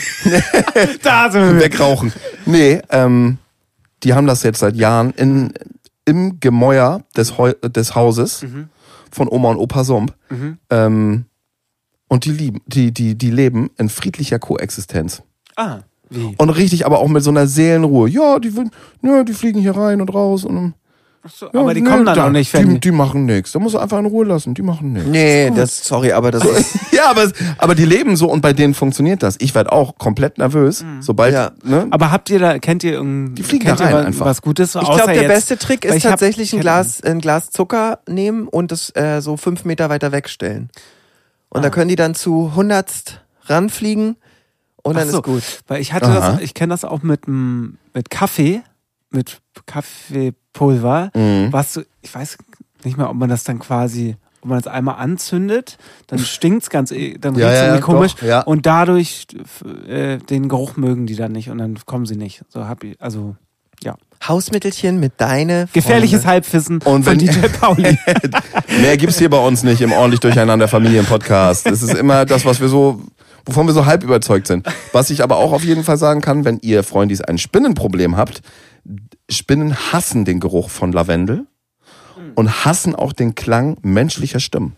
Da sind wir. Wegrauchen. Nee, ähm, die haben das jetzt seit Jahren in, im Gemäuer des, Heu des Hauses Mhm. von Oma und Opa Sump. Mhm. Ähm, und die, lieben, die, die, die leben in friedlicher Koexistenz. Ah, wie? Und richtig, aber auch mit so einer Seelenruhe. Ja, die, ja, die fliegen hier rein und raus. Und, Ach so, ja, aber die nee, kommen dann da, auch nicht, Die, wenn die machen nichts. Da musst du einfach in Ruhe lassen. Die machen nichts. Nee, das, sorry, aber das ist, Ja, aber, aber die leben so und bei denen funktioniert das. Ich werde auch komplett nervös, sobald, Ja. ne? Aber habt ihr da, kennt ihr irgendein, Die fliegen kennt da rein ihr was, einfach. was Gutes? ich Außer glaube, der jetzt- beste Trick weil ist ich hab- tatsächlich ein kenn- Glas, ein Glas Zucker nehmen und es äh, so fünf Meter weiter wegstellen. Und da können die dann zu hundertst ranfliegen und dann Ach so, ist gut. Weil ich hatte Aha. das, ich kenne das auch mit, m- mit Kaffee, mit Kaffeepulver, Mhm. was so, ich weiß nicht mehr, ob man das dann quasi, ob man das einmal anzündet, dann stinkt's ganz, eh- dann Ja, riecht's ja, irgendwie komisch doch, ja. und dadurch äh, den Geruch mögen die dann nicht und dann kommen sie nicht. So hab ich, also ja. Hausmittelchen mit deine Gefährliches Freunde. Halbwissen Und von wenn- D J Pauli. Mehr gibt's hier bei uns nicht im ordentlich durcheinander Familien-Podcast. Es ist immer das, was wir so, wovon wir so halb überzeugt sind. Was ich aber auch auf jeden Fall sagen kann, wenn ihr Freundis ein Spinnenproblem habt, Spinnen hassen den Geruch von Lavendel und hassen auch den Klang menschlicher Stimmen.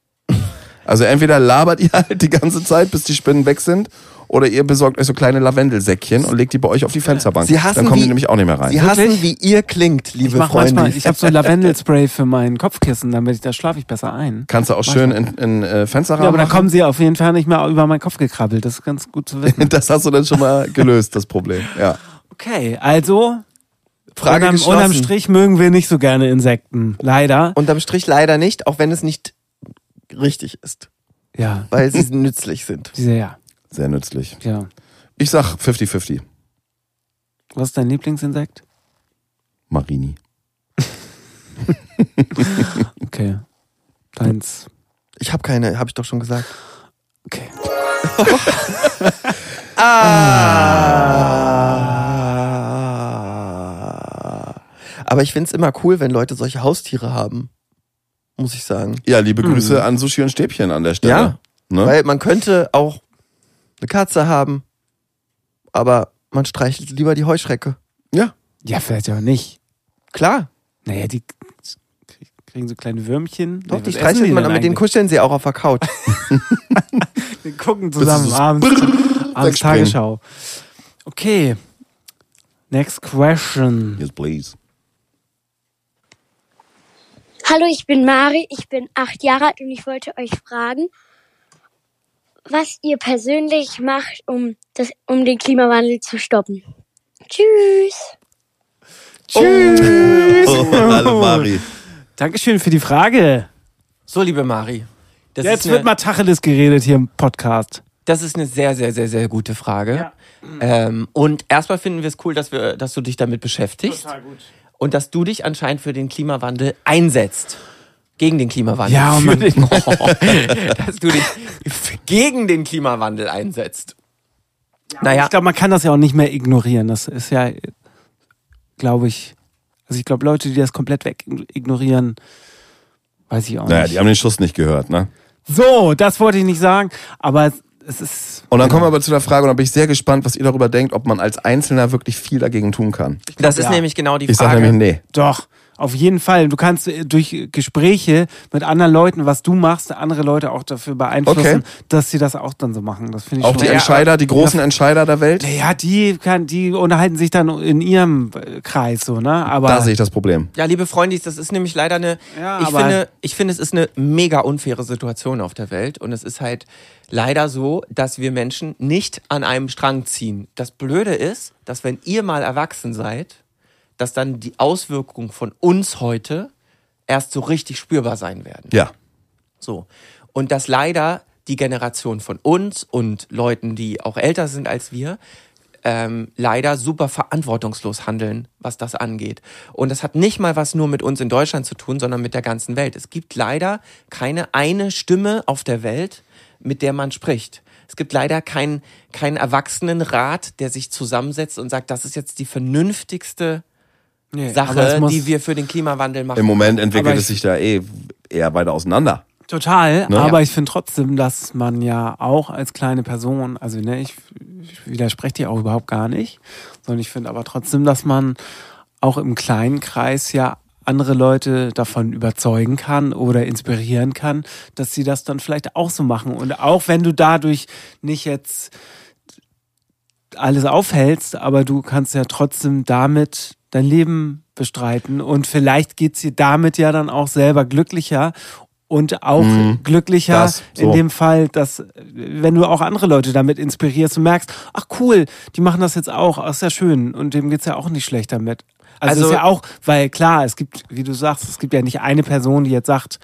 Also entweder labert ihr halt die ganze Zeit, bis die Spinnen weg sind, oder ihr besorgt euch so kleine Lavendelsäckchen und legt die bei euch auf die Fensterbank. Sie hassen Dann kommen wie- die nämlich auch nicht mehr rein. Sie hassen, Wirklich? wie ihr klingt, liebe Ich mach Freunde. manchmal, ich habe so Lavendelspray für mein Kopfkissen, damit ich, da schlafe ich besser ein. Kannst du auch schön in, in äh, Fensterrahmen Ja, aber dann machen. kommen sie auf jeden Fall nicht mehr über meinen Kopf gekrabbelt. Das ist ganz gut zu wissen. Das hast du dann schon mal gelöst, das Problem. Ja. Okay, also Frage unterm, geschlossen. unterm Strich mögen wir nicht so gerne Insekten. Leider. Unterm Strich leider nicht, auch wenn es nicht richtig ist, Ja, weil sie nützlich sind. sehr. Sehr nützlich. Ja. Ich sag fünfzig fünfzig. Was ist dein Lieblingsinsekt? Marini. Okay. Deins. Ich habe keine, habe ich doch schon gesagt. Okay. Ah. Aber ich find's immer cool, wenn Leute solche Haustiere haben. Muss ich sagen. Ja, liebe Grüße an Sushi und Stäbchen an der Stelle. Ja. Ne? Weil man könnte auch eine Katze haben, aber man streichelt lieber die Heuschrecke. Ja. Ja, vielleicht auch nicht. Klar. Naja, die kriegen so kleine Würmchen. Doch, Nee, die was streichelt essen man, denn mit denen eigentlich? kuscheln sie auch auf der Couch. Die gucken zusammen ist abends, abends wegspringen. Tagesschau. Okay. Next question. Yes, please. Hallo, ich bin Mari, ich bin acht Jahre alt und ich wollte euch fragen, was ihr persönlich macht, um, das, um den Klimawandel zu stoppen. Tschüss. Tschüss. Oh, hallo Mari. Dankeschön für die Frage. So, liebe Mari. Das Jetzt ist wird eine, mal Tacheles geredet hier im Podcast. das ist eine sehr, sehr, sehr, sehr gute Frage. Ja. Ähm, und erstmal finden wir es cool, dass, wir, dass du dich damit beschäftigst. Total gut. Und dass du dich anscheinend für den Klimawandel einsetzt. Gegen den Klimawandel. Ja, und für man- den, dass du dich gegen den Klimawandel einsetzt. Naja, Ich glaube, man kann das ja auch nicht mehr ignorieren. Das ist ja, glaube ich, also ich glaube, Leute, die das komplett weg ignorieren, weiß ich auch Naja, nicht. die haben den Schuss nicht gehört, ne? So, das wollte ich nicht sagen, aber es ist... Und dann kommen wir aber zu der Frage, und da bin ich sehr gespannt, was ihr darüber denkt, ob man als Einzelner wirklich viel dagegen tun kann. das ist ja. nämlich genau die Ich sage Frage. nämlich nee. Doch, Auf jeden Fall. Du kannst durch Gespräche mit anderen Leuten, was du machst, andere Leute auch dafür beeinflussen, okay. dass sie das auch dann so machen. Das finde ich auch schon die Entscheider, die großen ja, Entscheider der Welt? Ja, die kann, die unterhalten sich dann in ihrem Kreis so, ne? Aber da sehe ich das Problem. Ja, liebe Freundis, das ist nämlich leider eine. Ja, ich finde, ich finde, es ist eine mega unfaire Situation auf der Welt und es ist halt leider so, dass wir Menschen nicht an einem Strang ziehen. Das Blöde ist, dass wenn ihr mal erwachsen seid, dass dann die Auswirkungen von uns heute erst so richtig spürbar sein werden. Ja. So. Und dass leider die Generation von uns und Leuten, die auch älter sind als wir, ähm, leider super verantwortungslos handeln, was das angeht. Und das hat nicht mal was nur mit uns in Deutschland zu tun, sondern mit der ganzen Welt. Es gibt leider keine eine Stimme auf der Welt, mit der man spricht. Es gibt leider keinen keinen Erwachsenenrat, der sich zusammensetzt und sagt, das ist jetzt die vernünftigste Nee, Sache, die wir für den Klimawandel machen. Im Moment entwickelt es sich da eh eher weiter auseinander. Total, ne? Aber ich finde trotzdem, dass man ja auch als kleine Person, also ne, ich, ich widerspreche dir auch überhaupt gar nicht, sondern ich finde aber trotzdem, dass man auch im kleinen Kreis ja andere Leute davon überzeugen kann oder inspirieren kann, dass sie das dann vielleicht auch so machen. Und auch wenn du dadurch nicht jetzt alles aufhältst, aber du kannst ja trotzdem damit dein Leben bestreiten und vielleicht geht's dir damit ja dann auch selber glücklicher und auch mhm, glücklicher das, so. in dem Fall, dass wenn du auch andere Leute damit inspirierst und merkst, ach cool, die machen das jetzt auch, ach, ist ja schön und dem geht's ja auch nicht schlecht damit. Also, also ist ja auch, weil klar, es gibt, wie du sagst, es gibt ja nicht eine Person, die jetzt sagt,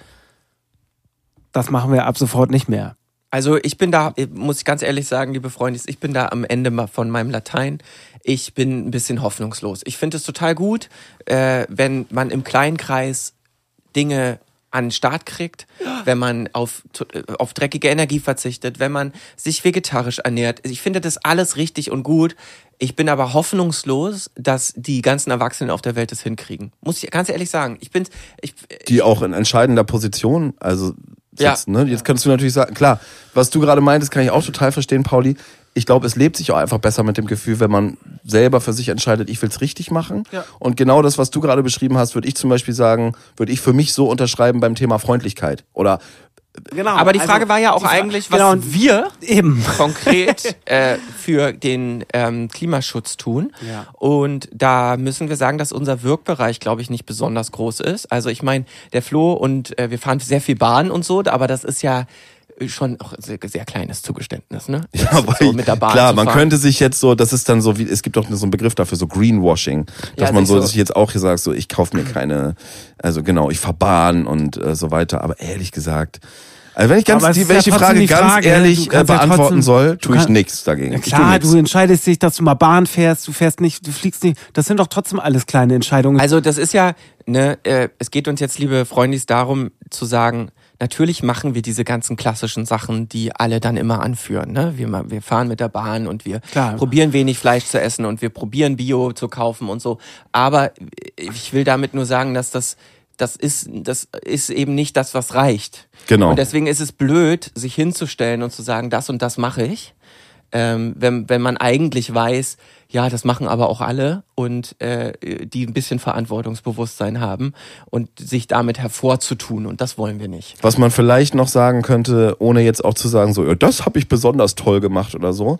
das machen wir ab sofort nicht mehr. Also ich bin da, muss ich ganz ehrlich sagen, liebe Freunde, ich bin da am Ende von meinem Latein. Ich bin ein bisschen hoffnungslos. Ich finde es total gut, äh, wenn man im kleinen Kreis Dinge an den Start kriegt, wenn man auf, auf dreckige Energie verzichtet, wenn man sich vegetarisch ernährt. Ich finde das alles richtig und gut. Ich bin aber hoffnungslos, dass die ganzen Erwachsenen auf der Welt das hinkriegen. Muss ich ganz ehrlich sagen. Ich bin, ich, die auch in entscheidender Position, also sitzen, ja. ne? Jetzt kannst du natürlich sagen, klar, was du gerade meintest, kann ich auch total verstehen, Pauli. Ich glaube, es lebt sich auch einfach besser mit dem Gefühl, wenn man selber für sich entscheidet, ich will es richtig machen. Ja. Und genau das, was du gerade beschrieben hast, würde ich zum Beispiel sagen, würde ich für mich so unterschreiben beim Thema Freundlichkeit. Oder Genau. Aber die Frage also, war ja auch eigentlich, was genau, wir eben konkret äh, für den ähm, Klimaschutz tun. Ja. Und da müssen wir sagen, dass unser Wirkbereich, glaube ich, nicht besonders groß ist. Also ich meine, der Flo und äh, wir fahren sehr viel Bahn und so, aber das ist ja schon auch sehr, sehr kleines Zugeständnis, ne? Ja, aber so mit der Bahn klar, man könnte sich jetzt so, das ist dann so wie, es gibt doch so einen Begriff dafür, so Greenwashing, dass ja, man so, so sich jetzt auch hier sagt, so ich kaufe mir keine, also genau, ich fahr Bahn und äh, so weiter, aber ehrlich gesagt, also wenn ich ganz, die, wenn ich die Frage die ganz Frage, ehrlich äh, beantworten ja trotzdem, soll, tue ich nichts dagegen. Ja klar, du entscheidest dich, dass du mal Bahn fährst, du fährst nicht, du fliegst nicht, das sind doch trotzdem alles kleine Entscheidungen. Also das ist ja, ne, äh, es geht uns jetzt, liebe Freundis, darum zu sagen, natürlich machen wir diese ganzen klassischen Sachen, die alle dann immer anführen. Ne? Wir, wir fahren mit der Bahn und wir Klar. probieren wenig Fleisch zu essen und wir probieren Bio zu kaufen und so. Aber ich will damit nur sagen, dass das, das ist, das ist eben nicht das, was reicht. Genau. Und deswegen ist es blöd, sich hinzustellen und zu sagen, das und das mache ich. Ähm, wenn, wenn man eigentlich weiß, ja, das machen aber auch alle und äh, die ein bisschen Verantwortungsbewusstsein haben und sich damit hervorzutun und das wollen wir nicht. Was man vielleicht noch sagen könnte, ohne jetzt auch zu sagen, so, ja, das habe ich besonders toll gemacht oder so,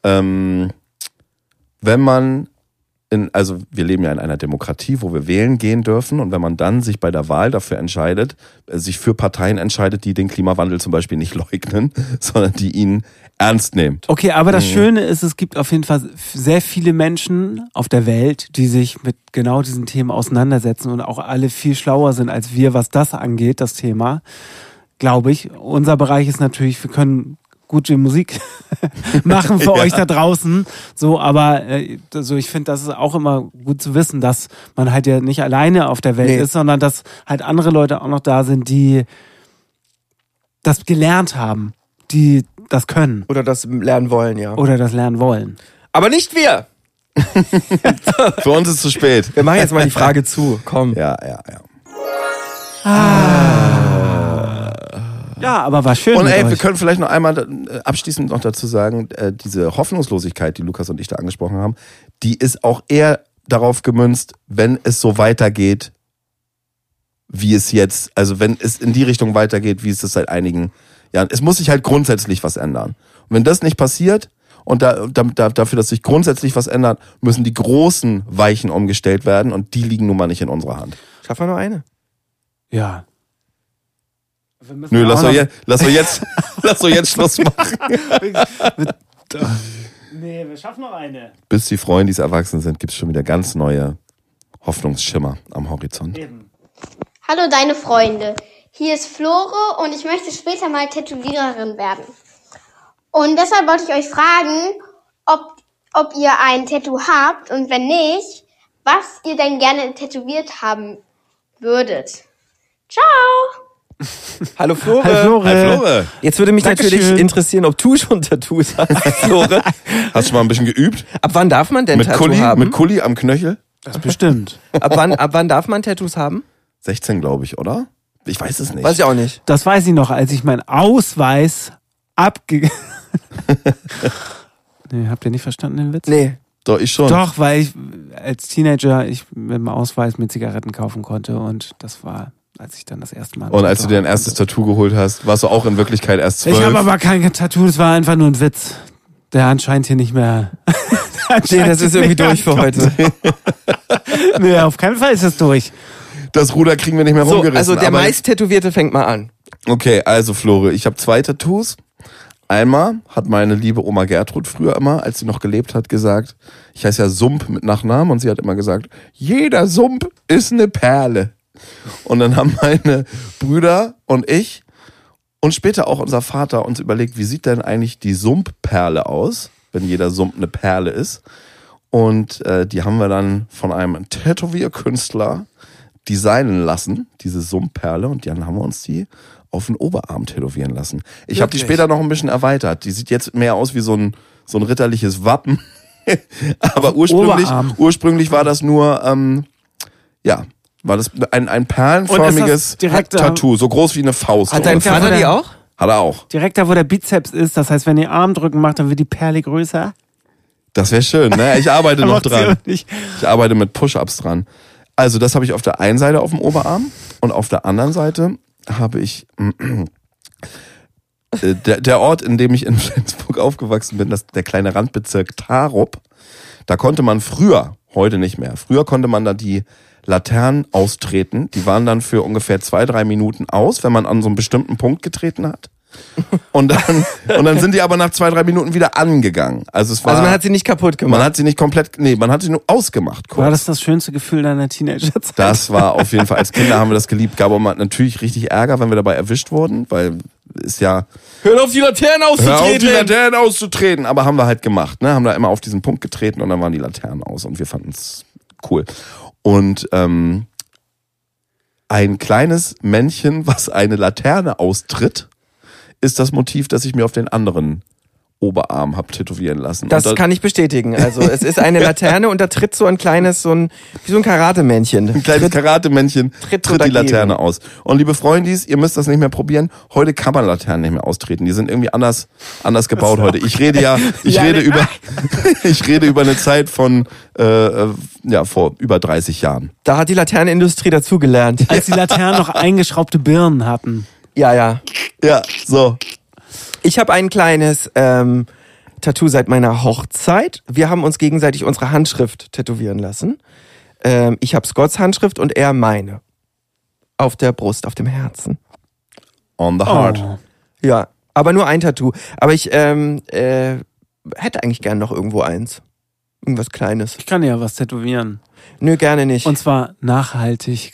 ähm, wenn man in, also wir leben ja in einer Demokratie, wo wir wählen gehen dürfen und wenn man dann sich bei der Wahl dafür entscheidet, sich für Parteien entscheidet, die den Klimawandel zum Beispiel nicht leugnen, sondern die ihn ernst nehmen. Okay, aber das Schöne ist, es gibt auf jeden Fall sehr viele Menschen auf der Welt, die sich mit genau diesen Themen auseinandersetzen und auch alle viel schlauer sind als wir, was das angeht, das Thema, glaube ich. Unser Bereich ist natürlich, wir können gute Musik machen für ja. euch da draußen, so, aber äh, also ich finde, das ist auch immer gut zu wissen, dass man halt ja nicht alleine auf der Welt nee. ist, sondern dass halt andere Leute auch noch da sind, die das gelernt haben, die das können. Oder das lernen wollen, ja. Oder das lernen wollen. Aber nicht wir! Für uns ist es zu spät. Wir machen jetzt mal die Frage zu, komm. Ja, ja, ja. Ah. Ja, aber war schön. Und ey, euch. wir können vielleicht noch einmal abschließend noch dazu sagen, äh, diese Hoffnungslosigkeit, die Lukas und ich da angesprochen haben, die ist auch eher darauf gemünzt, wenn es so weitergeht wie es jetzt, also wenn es in die Richtung weitergeht, wie es das seit einigen Jahren. Es muss sich halt grundsätzlich was ändern. Und wenn das nicht passiert und da, da, dafür, dass sich grundsätzlich was ändert, müssen die großen Weichen umgestellt werden und die liegen nun mal nicht in unserer Hand. Schaffen wir noch eine? Ja. Nö, lass doch, je, lass doch jetzt, lass doch jetzt Schluss machen. Nee, wir schaffen noch eine. Bis die Freundis erwachsen sind, gibt's schon wieder ganz neue Hoffnungsschimmer am Horizont. Eben. Hallo deine Freunde, hier ist Flore und ich möchte später mal Tätowiererin werden. Und deshalb wollte ich euch fragen, ob, ob ihr ein Tattoo habt und wenn nicht, was ihr denn gerne tätowiert haben würdet. Ciao! Hallo Flore. Hi Flore. Hi Flore. Jetzt würde mich Dankeschön. natürlich interessieren, ob du schon Tattoos hast, Flore. Hast du mal ein bisschen geübt? Ab wann darf man denn Mit Tattoo Kuli, haben? mit Kuli am Knöchel? Das bestimmt. Ab wann, ab wann darf man Tattoos haben? sechzehn, glaube ich, oder? Ich weiß es nicht. Weiß ich auch nicht. Das weiß ich noch, als ich meinen Ausweis abge... Nee, habt ihr nicht verstanden den Witz? Nee. Doch, ich schon. Doch, weil ich als Teenager ich mit dem Ausweis mir Zigaretten kaufen konnte und das war, als ich dann das erste Mal... Und als du dir dein erstes Tattoo geholt hast, warst du auch in Wirklichkeit erst zwölf. Ich habe aber kein Tattoo, das war einfach nur ein Witz. Der anscheinend hier nicht mehr... Nee, das ist irgendwie durch für heute. Nee, auf keinen Fall ist es durch. Das Ruder kriegen wir nicht mehr So, rumgerissen. also der aber meist Tätowierte fängt mal an. Okay, also Flore, ich habe zwei Tattoos. Einmal hat meine liebe Oma Gertrud früher immer, als sie noch gelebt hat, gesagt, ich heiße ja Sump mit Nachnamen und sie hat immer gesagt, jeder Sump ist eine Perle. Und dann haben meine Brüder und ich und später auch unser Vater uns überlegt, wie sieht denn eigentlich die Sump-Perle aus, wenn jeder Sump eine Perle ist. Und äh, die haben wir dann von einem Tätowierkünstler designen lassen, diese Sump-Perle, und dann haben wir uns die auf den Oberarm tätowieren lassen. Ich habe die später noch ein bisschen erweitert. Die sieht jetzt mehr aus wie so ein, so ein ritterliches Wappen. Aber ursprünglich, ursprünglich war das nur, ähm, ja, war das ein, ein perlenförmiges Tattoo, so groß wie eine Faust. Hat dein Vater die auch? Hat er auch. Direkt da, wo der Bizeps ist, das heißt, wenn ihr Armdrücken macht, dann wird die Perle größer. Das wäre schön, ne? Ich arbeite noch Macht sie dran. auch nicht. Ich arbeite mit Push-Ups dran. Also das habe ich auf der einen Seite auf dem Oberarm und auf der anderen Seite habe ich äh, der, der Ort, in dem ich in Flensburg aufgewachsen bin, das der kleine Randbezirk Tarup. Da konnte man früher, heute nicht mehr, früher konnte man da die Laternen austreten. Die waren dann für ungefähr zwei, drei Minuten aus, wenn man an so einen bestimmten Punkt getreten hat. Und dann, und dann sind die aber nach zwei, drei Minuten wieder angegangen. Also es war, Also man hat sie nicht kaputt gemacht. man hat sie nicht komplett, nee, man hat sie nur ausgemacht. Kurz. War das das schönste Gefühl deiner Teenagerzeit? Das war auf jeden Fall, als Kinder haben wir das geliebt, gab aber natürlich richtig Ärger, wenn wir dabei erwischt wurden, weil ist ja... Hör auf die Laternen auszutreten! Hör auf die Laternen auszutreten! Aber haben wir halt gemacht, ne? Haben da immer auf diesen Punkt getreten und dann waren die Laternen aus und wir fanden es cool. Und ähm, ein kleines Männchen, was eine Laterne austritt, ist das Motiv, das ich mir auf den anderen Oberarm habe tätowieren lassen. Das und da, kann ich bestätigen. Also es ist eine Laterne und da tritt so ein kleines, so ein, wie so ein Karatemännchen. Ein kleines Karatemännchen tritt, tritt die dagegen. Laterne aus. Und liebe Freundis, ihr müsst das nicht mehr probieren. Heute kann man Laternen nicht mehr austreten. Die sind irgendwie anders, anders gebaut heute. Ich rede ja, ich Ja, rede ne- über, ich rede über eine Zeit von, äh, ja, vor über dreißig Jahren. Da hat die Laternenindustrie dazugelernt. Als die Laternen noch eingeschraubte Birnen hatten. Ja, ja. Ja, so. Ich habe ein kleines ähm, Tattoo seit meiner Hochzeit. Wir haben uns gegenseitig unsere Handschrift tätowieren lassen. Ähm, ich habe Scotts Handschrift und er meine. Auf der Brust, auf dem Herzen. On the heart. Oh. Ja, aber nur ein Tattoo. Aber ich ähm, äh, hätte eigentlich gern noch irgendwo eins. Irgendwas Kleines. Ich kann ja was tätowieren. Nö, gerne nicht. Und zwar nachhaltig.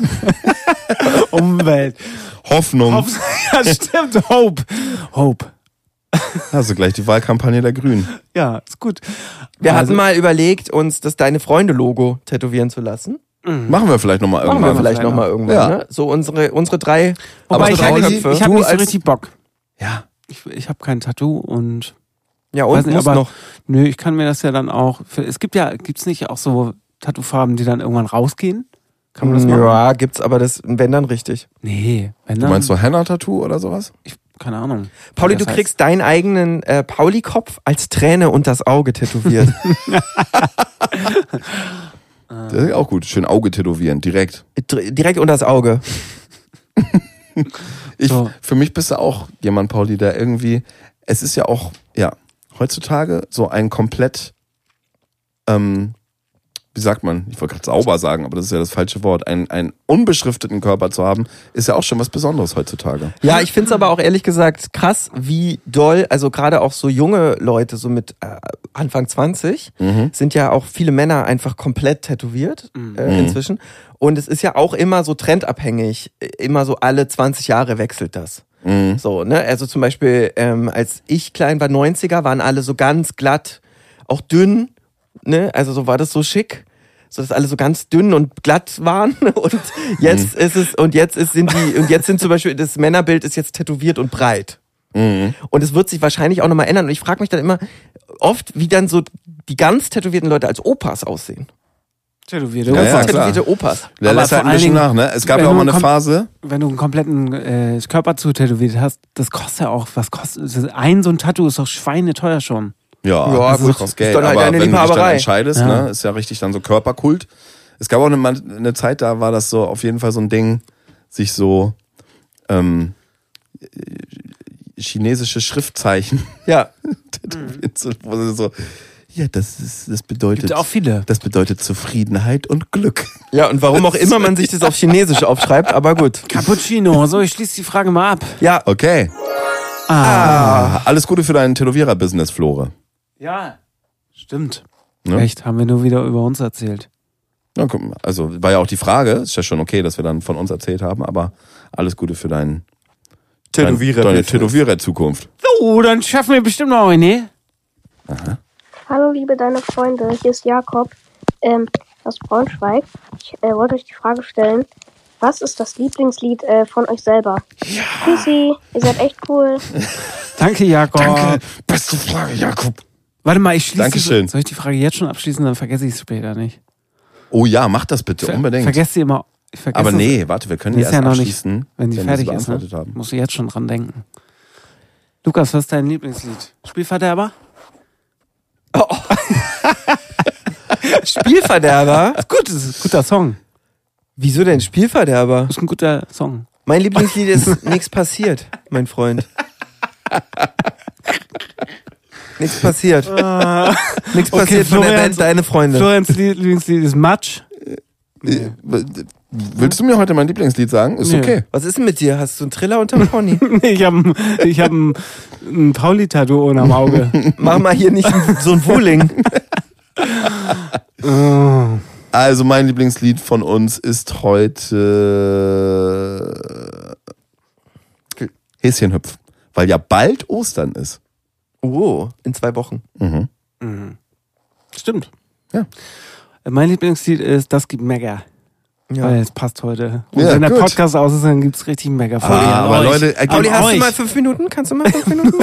Umwelt. Hoffnung. Hope, ja, stimmt. Hope. Hope. Also gleich die Wahlkampagne der Grünen. Ja, ist gut. Wir Also- hatten mal überlegt, uns das Deine Freunde-Logo tätowieren zu lassen. Machen wir vielleicht nochmal Machen irgendwann. wir vielleicht nochmal irgendwann. Ja. Ne? So unsere, unsere drei Wobei Aber ich, Pauli, eigentlich- ich habe du nicht so als- richtig Bock. Ja. Ich, ich habe kein Tattoo und Ja, weiß und nicht, muss aber noch. nö, ich kann mir das ja dann auch. Für, es gibt ja, gibt's nicht auch so Tattoofarben, die dann irgendwann rausgehen? Kann man das machen? Ja, gibt's, aber das, wenn dann richtig. Nee, wenn Du dann. meinst so Henna-Tattoo oder sowas? Ich, keine Ahnung. Pauli, wie du das kriegst deinen eigenen äh, Pauli-Kopf als Träne und das Auge tätowiert. Das ist auch gut. Schön Auge tätowieren, direkt. Direkt unter das Auge. Ich, So. Für mich bist du auch jemand, Pauli, der irgendwie, es ist ja auch, ja, heutzutage so ein komplett, ähm, wie sagt man, ich wollte gerade sauber sagen, aber das ist ja das falsche Wort, ein, einen unbeschrifteten Körper zu haben, ist ja auch schon was Besonderes heutzutage. Ja, ich finde es aber auch ehrlich gesagt krass, wie doll, also gerade auch so junge Leute, so mit äh, Anfang zwanzig, Mhm. sind ja auch viele Männer einfach komplett tätowiert äh, inzwischen. Und es ist ja auch immer so trendabhängig, immer so alle zwanzig Jahre wechselt das. Mhm. So, ne? Also zum Beispiel, ähm, als ich klein war, neunziger, waren alle so ganz glatt, auch dünn, ne? Also so war das so schick. So, dass alle so ganz dünn und glatt waren. Und jetzt ist es, und jetzt ist, sind die, und jetzt sind zum Beispiel, das Männerbild ist jetzt tätowiert und breit. Mhm. Und es wird sich wahrscheinlich auch nochmal ändern. Und ich frage mich dann immer oft, wie dann so die ganz tätowierten Leute als Opas aussehen. Tätowierte Ja, Ganz ja, Opas. klar. tätowierte Opas. Der Aber lässt vor halt ein allen bisschen Dingen, nach, ne? Es gab wenn ja auch du mal eine kom- Phase. Wenn du einen kompletten äh, Körper zu tätowiert hast, das kostet ja auch, was kostet, ein so ein Tattoo ist doch schweineteuer schon. Ja, Ja, das gut. kostet Geld. Ist dann halt aber eine wenn du dich dann Liebhaberei. entscheidest, Ja. ne, ist ja richtig dann so Körperkult. Es gab auch eine, eine Zeit, da war das so auf jeden Fall so ein Ding, sich so ähm, chinesische Schriftzeichen Ja. tätowieren zu, wo sie so, ja, das ist, das bedeutet, Gibt auch viele. das bedeutet Zufriedenheit und Glück. Ja, und warum auch immer man sich das auf Chinesisch aufschreibt, aber gut. Cappuccino. So, ich schließe die Frage mal ab. Ja, Okay. Ah. Ah, alles Gute für dein Tätowierer-Business, Flore. Ja. Stimmt. Ne? Echt, haben wir nur wieder über uns erzählt. Ja, guck mal, also war ja auch die Frage, ist ja schon okay, dass wir dann von uns erzählt haben, aber alles Gute für dein Tätowierer. deine Tätowierer-Zukunft. So, dann schaffen wir bestimmt noch eine. Hallo liebe deine Freunde, hier ist Jakob ähm, aus Braunschweig. Ich äh, wollte euch die Frage stellen, was ist das Lieblingslied äh, von euch selber? Ja. Tschüssi, ihr seid echt cool. Danke, Jakob. Danke, beste Frage, Jakob. Warte mal, ich schließe. Dankeschön. Soll ich die Frage jetzt schon abschließen, dann vergesse ich es später nicht. Oh ja, mach das bitte, Ver unbedingt. Vergesst sie immer. Ich vergesse aber es- nee, warte, wir können die ist erst ja noch nicht, abschließen, wenn sie wir fertig sie ist. Ne? beantwortet haben. Musst du jetzt schon dran denken. Lukas, was ist dein Lieblingslied? Spielverderber? Spielverderber? Ist gut, das ist ein guter Song. Wieso denn Spielverderber? Das ist ein guter Song. Mein Lieblingslied ist Nichts passiert, mein Freund. Nichts passiert. Nichts passiert von der Florian- Band Deine Freunde. Florians Lieblingslied ist Matsch. Äh, Willst du mir heute mein Lieblingslied sagen? Ist Nee. okay. Was ist denn mit dir? Hast du einen Triller unterm Pony? Ich habe ich hab ein, ein Pauli-Tattoo unterm Auge. Mach mal hier nicht so ein Wuling. Oh. Also mein Lieblingslied von uns ist heute äh, Häschenhüpf, weil ja bald Ostern ist. Oh, in zwei Wochen. Mhm. Mhm. Stimmt. Ja. Mein Lieblingslied ist Das gibt Mega. Ja. Weil es passt heute. Und Ja, wenn der gut. Podcast aus ist, dann gibt's richtig Mega. Folge Ah, an aber euch. Leute, äh, Pauli, an hast euch. du mal fünf Minuten? Kannst du mal fünf Minuten?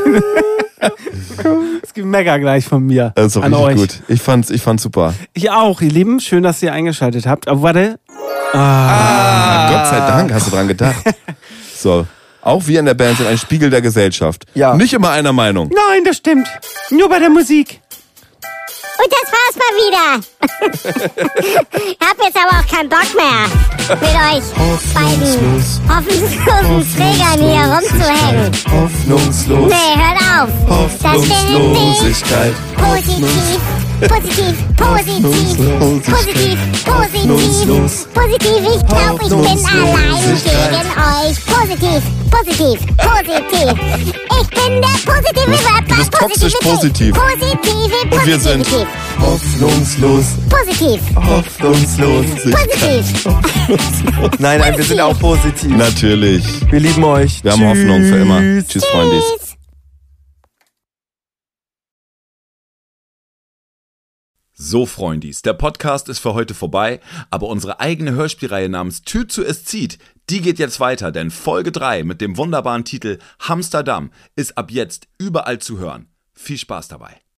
Es gibt Mega gleich von mir. Das ist doch an richtig euch. gut. Ich fand's, ich fand's super. Ich auch, ihr Lieben. Schön, dass ihr eingeschaltet habt. Aber warte. Ah, Gott sei Dank hast du dran gedacht. So. Auch wir in der Band sind ein Spiegel der Gesellschaft. Ja. Nicht immer einer Meinung. Nein, das stimmt. Nur bei der Musik. Und das war's mal wieder. Hab jetzt aber auch keinen Bock mehr, mit euch beiden hoffnungslosen Trägern hier rumzuhängen. Hoffnungslos. Nee, hört auf. Das finde ich positiv. Positiv, positiv, positiv, positiv, positiv. Ich glaub, ich bin allein gegen euch. Positiv, positiv, positiv. Ich bin der positive Rapper. Du bist toxisch positiv. Positive Und wir sind Positivität. Hoffnungslos. Positiv, Hoffnungslos. positiv. Nein, nein, wir sind auch positiv. Natürlich. Wir lieben euch. Wir haben Hoffnung für immer. Tschüss, Freundis. So, Freundis, der Podcast ist für heute vorbei, aber unsere eigene Hörspielreihe namens Tür zu es zieht, die geht jetzt weiter, denn Folge drei mit dem wunderbaren Titel Hamsterdam ist ab jetzt überall zu hören. Viel Spaß dabei.